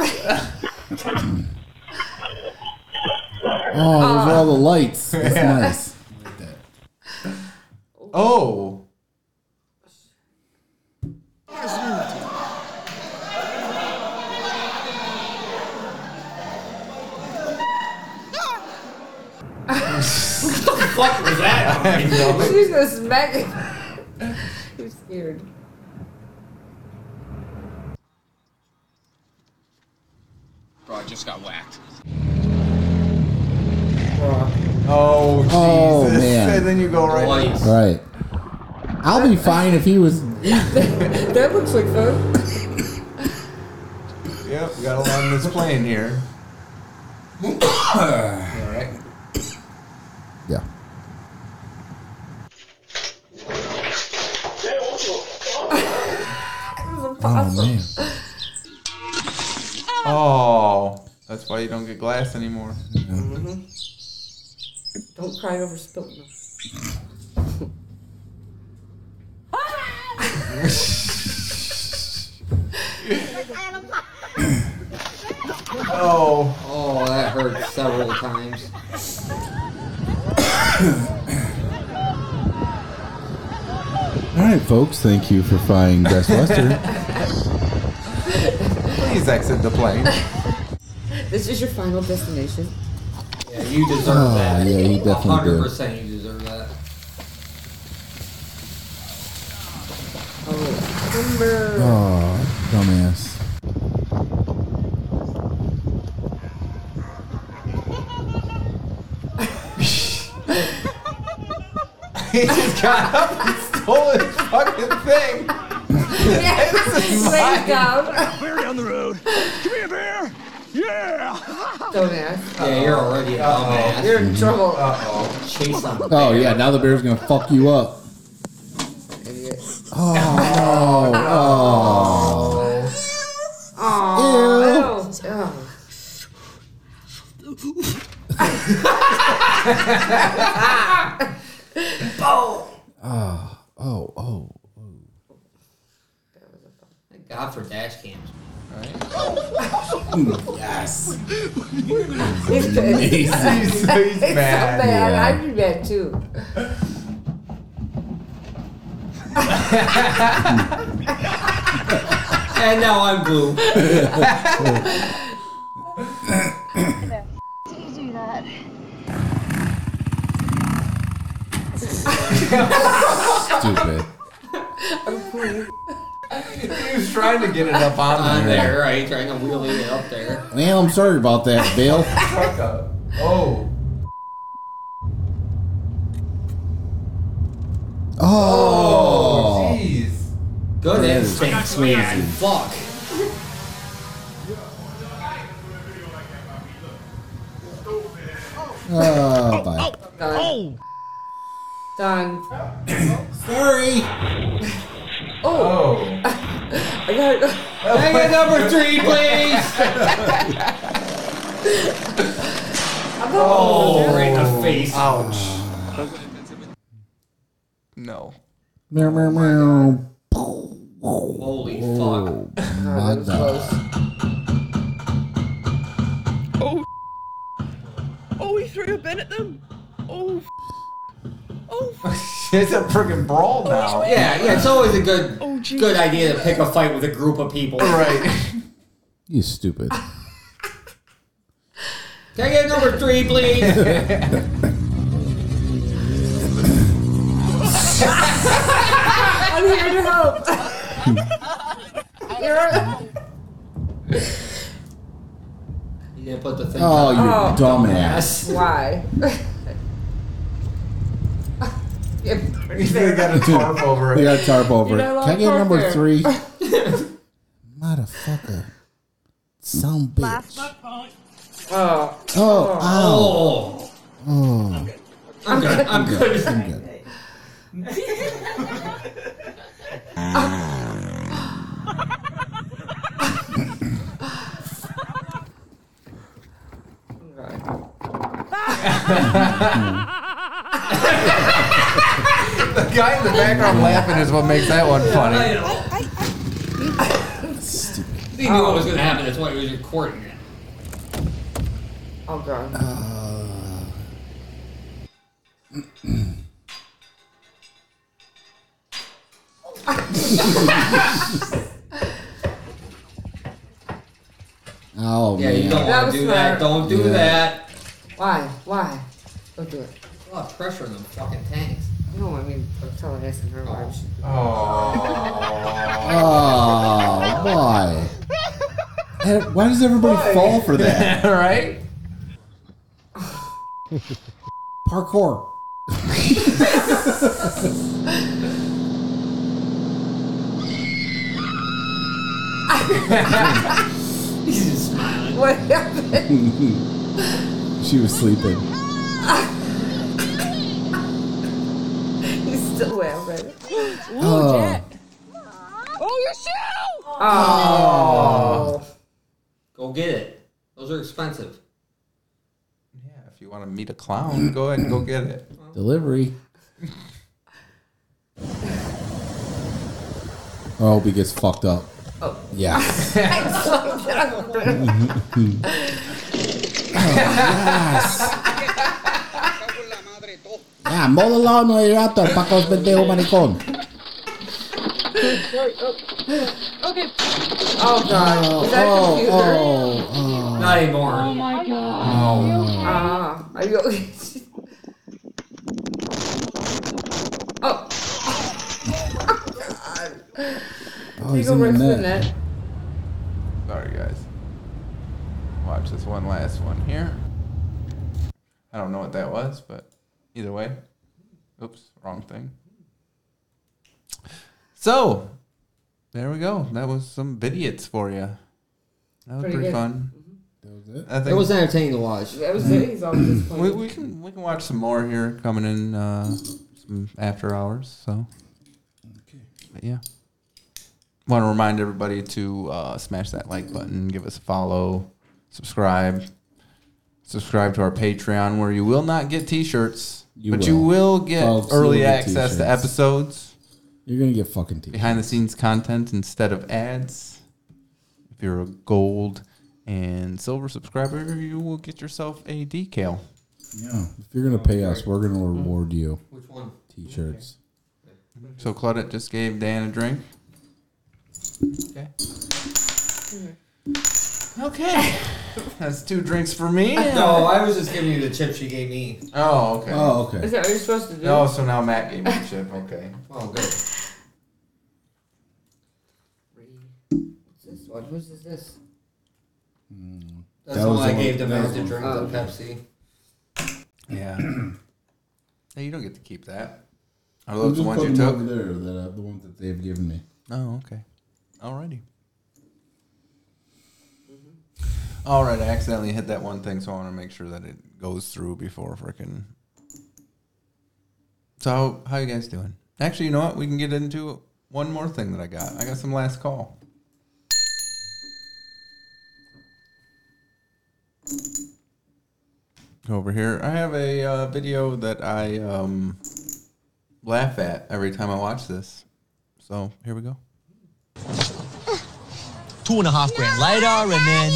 [SPEAKER 11] Oh, there's all the lights. That's
[SPEAKER 4] Yeah.
[SPEAKER 11] nice.
[SPEAKER 4] Oh.
[SPEAKER 9] What the fuck was that?
[SPEAKER 4] I know.
[SPEAKER 1] She's gonna smack him. He was scared.
[SPEAKER 13] Bro, I just got whacked.
[SPEAKER 4] Oh, Jesus.
[SPEAKER 11] Oh, man.
[SPEAKER 4] And then you go right.
[SPEAKER 11] Right. I'll be fine if he was.
[SPEAKER 1] That looks like fun.
[SPEAKER 4] Yep, we gotta land this plane here.
[SPEAKER 9] Alright.
[SPEAKER 11] Yeah. Oh man.
[SPEAKER 4] Oh, that's why you don't get glass anymore.
[SPEAKER 1] Mm-hmm. Don't cry over spilt milk.
[SPEAKER 4] Oh.
[SPEAKER 9] Oh, that hurt several times.
[SPEAKER 11] All
[SPEAKER 5] right, folks. Thank you for flying Best Western.
[SPEAKER 4] Please exit the plane.
[SPEAKER 1] This is your final destination.
[SPEAKER 9] Yeah, you deserve that.
[SPEAKER 5] Yeah, you definitely do.
[SPEAKER 9] 100% you deserve that.
[SPEAKER 1] Oh, timber.
[SPEAKER 5] Oh, dumbass.
[SPEAKER 4] He just got up and stole his fucking thing. This is mine.
[SPEAKER 14] Bear on the road. Come here, Bear. Yeah.
[SPEAKER 1] Dumbass.
[SPEAKER 9] Yeah, you're already a dumbass.
[SPEAKER 1] You're in trouble.
[SPEAKER 9] Uh-oh. Chase on the
[SPEAKER 5] Oh,
[SPEAKER 9] bear.
[SPEAKER 5] yeah. Now the bear's going to fuck you up.
[SPEAKER 1] Idiot.
[SPEAKER 5] Oh, no. Oh. Oh.
[SPEAKER 9] Thank God for dash cams. Right?
[SPEAKER 5] Yes.
[SPEAKER 1] He's
[SPEAKER 4] He's
[SPEAKER 1] so
[SPEAKER 4] mad.
[SPEAKER 1] bad.
[SPEAKER 5] Yeah.
[SPEAKER 1] I'd be mad too.
[SPEAKER 9] And now I'm blue.
[SPEAKER 17] Do you do that?
[SPEAKER 5] Stupid.
[SPEAKER 4] He was trying to get it up on
[SPEAKER 9] there, right? Trying to wheelie it up there.
[SPEAKER 5] Well, I'm sorry about that, Bill.
[SPEAKER 4] Truck up. Oh.
[SPEAKER 5] Oh.
[SPEAKER 4] Jeez.
[SPEAKER 9] Good
[SPEAKER 5] That is
[SPEAKER 9] instincts,
[SPEAKER 5] crazy.
[SPEAKER 9] man. Fuck.
[SPEAKER 5] Oh, bye.
[SPEAKER 1] Done. Done.
[SPEAKER 5] Sorry.
[SPEAKER 1] Oh. I got it.
[SPEAKER 9] Hang at number 3, please. Oh, right in the face.
[SPEAKER 4] Ouch. No.
[SPEAKER 5] Meow, meow, meow.
[SPEAKER 9] Holy
[SPEAKER 5] Oh,
[SPEAKER 9] fuck.
[SPEAKER 5] my God.
[SPEAKER 16] Oh. Oh, he threw a bin at them. Oh. Oh.
[SPEAKER 4] It's a freaking brawl now.
[SPEAKER 9] Yeah, it's always a good idea to pick a fight with a group of people.
[SPEAKER 4] Right.
[SPEAKER 5] You stupid.
[SPEAKER 9] Can I get number 3, please?
[SPEAKER 1] I'm here to help.
[SPEAKER 9] You didn't put the thing
[SPEAKER 5] Oh,
[SPEAKER 9] on.
[SPEAKER 5] you dumbass.
[SPEAKER 1] Why?
[SPEAKER 4] They got a tarp over
[SPEAKER 5] They
[SPEAKER 4] it.
[SPEAKER 5] got a tarp over
[SPEAKER 1] You
[SPEAKER 5] it.
[SPEAKER 1] got a
[SPEAKER 5] Can I get
[SPEAKER 1] tarp
[SPEAKER 5] number
[SPEAKER 1] there.
[SPEAKER 5] 3? Motherfucker. Some bitch.
[SPEAKER 1] Oh.
[SPEAKER 5] Oh, ow.
[SPEAKER 9] Oh.
[SPEAKER 5] Oh.
[SPEAKER 9] I'm good. I'm good.
[SPEAKER 5] I'm good.
[SPEAKER 4] The guy in the background laughing is what makes that one funny.
[SPEAKER 9] I know. He knew what was going to happen. That's why he was recording it.
[SPEAKER 1] Oh, God.
[SPEAKER 5] Oh,
[SPEAKER 9] Yeah,
[SPEAKER 5] man.
[SPEAKER 9] you don't want to do that. Don't do that.
[SPEAKER 1] Why? Don't do it.
[SPEAKER 9] A lot of pressure in them fucking tanks.
[SPEAKER 1] No, I mean, I'm telling asking her why she.
[SPEAKER 5] Oh, why? Why does everybody fall for that?
[SPEAKER 4] Right?
[SPEAKER 5] Parkour.
[SPEAKER 9] He's just smiling.
[SPEAKER 1] What happened?
[SPEAKER 5] She was sleeping.
[SPEAKER 1] He's still laughing.
[SPEAKER 5] Oh.
[SPEAKER 16] Jack. Oh, your shoe!
[SPEAKER 1] Oh.
[SPEAKER 9] Go get it. Those are expensive.
[SPEAKER 4] Yeah, if you want to meet a clown, go ahead and go get it.
[SPEAKER 5] Delivery. Oh, he gets fucked up.
[SPEAKER 1] Oh.
[SPEAKER 5] Yeah.
[SPEAKER 1] Yes.
[SPEAKER 5] Ya, modo lado no hay rato, Paco es pendejo maricón.
[SPEAKER 15] Okay.
[SPEAKER 1] Oh god. Is that a computer?
[SPEAKER 9] Not anymore.
[SPEAKER 15] Oh my god.
[SPEAKER 1] Are you okay? Oh.
[SPEAKER 11] Oh, he's in the net.
[SPEAKER 4] Sorry, guys. Watch this one last one here. I don't know what that was, but either way. Oops, wrong thing. So, there we go. That was some vidiots for you. That was pretty fun.
[SPEAKER 11] That was it.
[SPEAKER 4] I think
[SPEAKER 9] It was entertaining to watch.
[SPEAKER 1] That was it. He's always disappointed.
[SPEAKER 4] we can watch some more here coming in some after hours. So,
[SPEAKER 11] Okay.
[SPEAKER 4] but yeah. Want to remind everybody to smash that like button, give us a follow, subscribe to our Patreon, where you will not get T-shirts, but you will get early access to episodes.
[SPEAKER 11] You're gonna get fucking T-shirts.
[SPEAKER 4] Behind the scenes content instead of ads. If you're a gold and silver subscriber, you will get yourself a decal.
[SPEAKER 11] Yeah. If you're gonna pay us, we're gonna reward you.
[SPEAKER 9] Which one?
[SPEAKER 11] T-shirts.
[SPEAKER 4] So Claudette just gave Dan a drink. Okay. Okay. That's 2 drinks for me.
[SPEAKER 9] No, I was just giving you the chip she gave me.
[SPEAKER 4] Oh, okay.
[SPEAKER 11] Oh, okay.
[SPEAKER 1] Is that what you're supposed to do?
[SPEAKER 4] Oh, so now Matt gave me a chip. Okay.
[SPEAKER 9] Oh, good.
[SPEAKER 1] What's this one? Whose is this?
[SPEAKER 9] That's
[SPEAKER 11] That
[SPEAKER 9] the
[SPEAKER 11] was
[SPEAKER 9] one I
[SPEAKER 11] the one-
[SPEAKER 9] gave to Matt to
[SPEAKER 11] that
[SPEAKER 9] drink
[SPEAKER 1] was-
[SPEAKER 9] the Pepsi.
[SPEAKER 4] Yeah. Hey, you don't get to keep that. Are
[SPEAKER 11] I'm
[SPEAKER 4] those the
[SPEAKER 11] just
[SPEAKER 4] ones you
[SPEAKER 11] putting them
[SPEAKER 4] took?
[SPEAKER 11] over there, the ones that they've given me.
[SPEAKER 4] Oh, okay. Alrighty. All right, I accidentally hit that one thing, so I want to make sure that it goes through before frickin'. So, how you guys doing? Actually, you know what? We can get into one more thing that I got. I got some last call. Over here, I have a video that I laugh at every time I watch this. So, here we go.
[SPEAKER 17] 2.5 grand later, and then...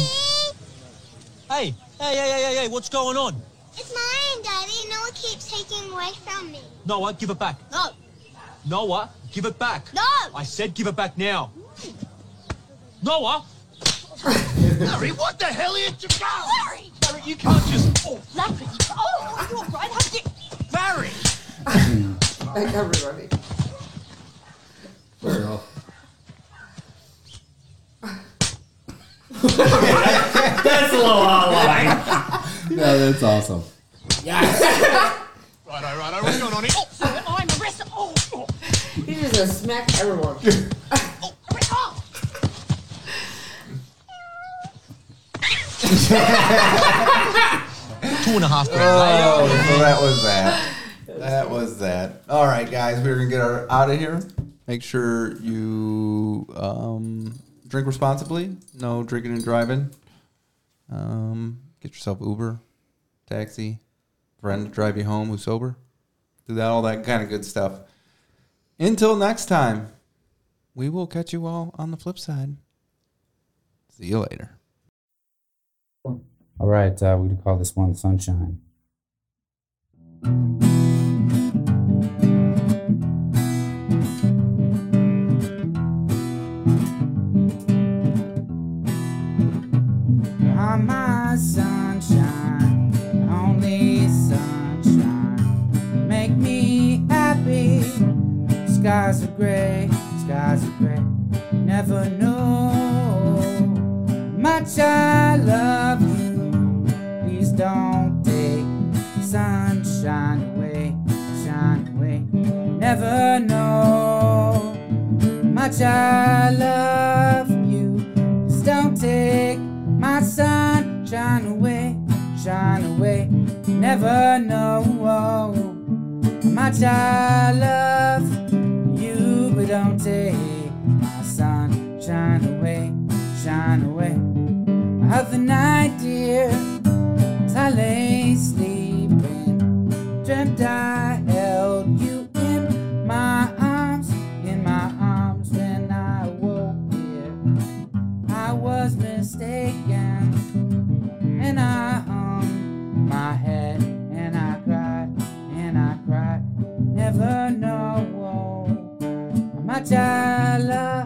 [SPEAKER 17] Hey, what's going on?
[SPEAKER 18] It's mine, Daddy. Noah keeps taking away from me.
[SPEAKER 17] Noah, give it back.
[SPEAKER 18] No.
[SPEAKER 17] Noah, give it back.
[SPEAKER 18] No.
[SPEAKER 17] I said give it back now. Noah!
[SPEAKER 14] Larry, what the hell are you doing?
[SPEAKER 17] Larry! Larry, you can't just... Oh,
[SPEAKER 18] Larry. Oh, you're right. How did you...
[SPEAKER 17] Larry!
[SPEAKER 1] Like everybody.
[SPEAKER 9] That's a little out of line.
[SPEAKER 11] No, that's awesome.
[SPEAKER 14] Right, what's going on here?
[SPEAKER 18] Oh, I'm arrested. Oh.
[SPEAKER 1] He's just gonna smack everyone.
[SPEAKER 17] $2.5 grand
[SPEAKER 4] Oh,
[SPEAKER 17] later.
[SPEAKER 4] so that was that. That was that. All right, guys, we're gonna get out of here. Make sure you drink responsibly. No drinking and driving. Get yourself Uber, taxi, friend to drive you home who's sober. Do that, all that kind of good stuff. Until next time, we will catch you all on the flip side. See you later.
[SPEAKER 19] All right, we're going to call this one Sunshine.
[SPEAKER 20] You're my sunshine, only sunshine. Make me happy. Skies are gray, never know much I love you. Please don't take sunshine away, shine away. Never know much I love you. Please don't take my sunshine away, shine away. Never know how much I love you, but don't take my sunshine away, shine away. Other night, dear, as I lay sleeping, dreamt I held you in my arms when I woke, dear. I was mistaken, and I hung my head, and I cried, never know how much I love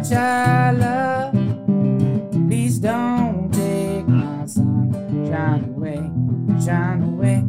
[SPEAKER 20] much I love. Please don't take my sunshine away, shine away.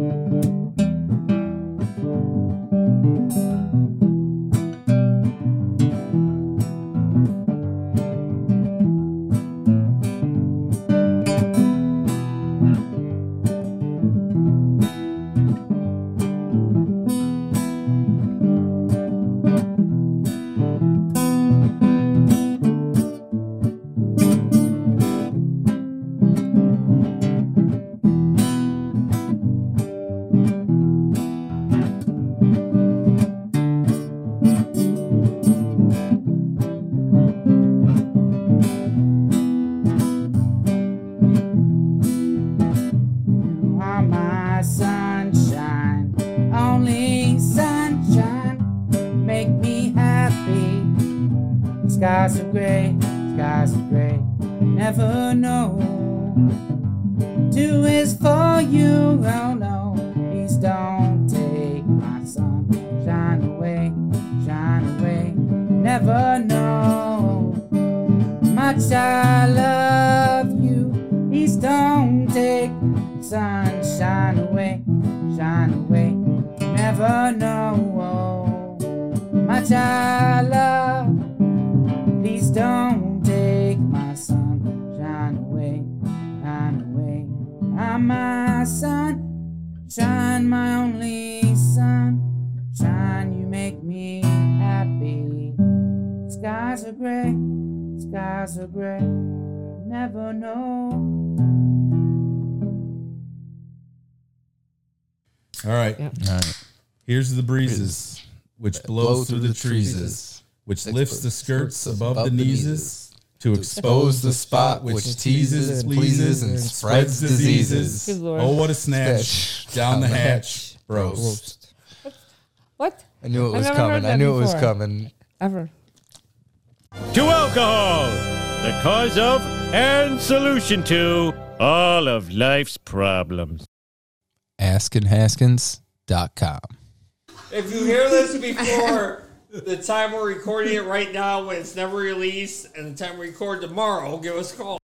[SPEAKER 20] Skies are gray, never know. Do is for you, oh no. Please don't take my sunshine away, never know. Much I love you, please don't take sunshine away, never know. Much I love. Please don't take my sunshine away, I'm my sunshine, my only sunshine. You make me happy. Skies are gray, never know.
[SPEAKER 5] All right.
[SPEAKER 4] All right.
[SPEAKER 5] Here's the breezes, which blow through the trees. Which lifts the skirts above the knees to expose the spot which teases, pleases, and spreads diseases. Oh, what a snatch down the hatch, roast.
[SPEAKER 1] What?
[SPEAKER 12] I knew it was coming. I knew it was coming.
[SPEAKER 1] Ever.
[SPEAKER 7] To alcohol, the cause of and solution to all of life's problems.
[SPEAKER 12] AskinHaskins.com.
[SPEAKER 9] If you hear this before the time we're recording it right now when it's never released and the time we record tomorrow, give us a call.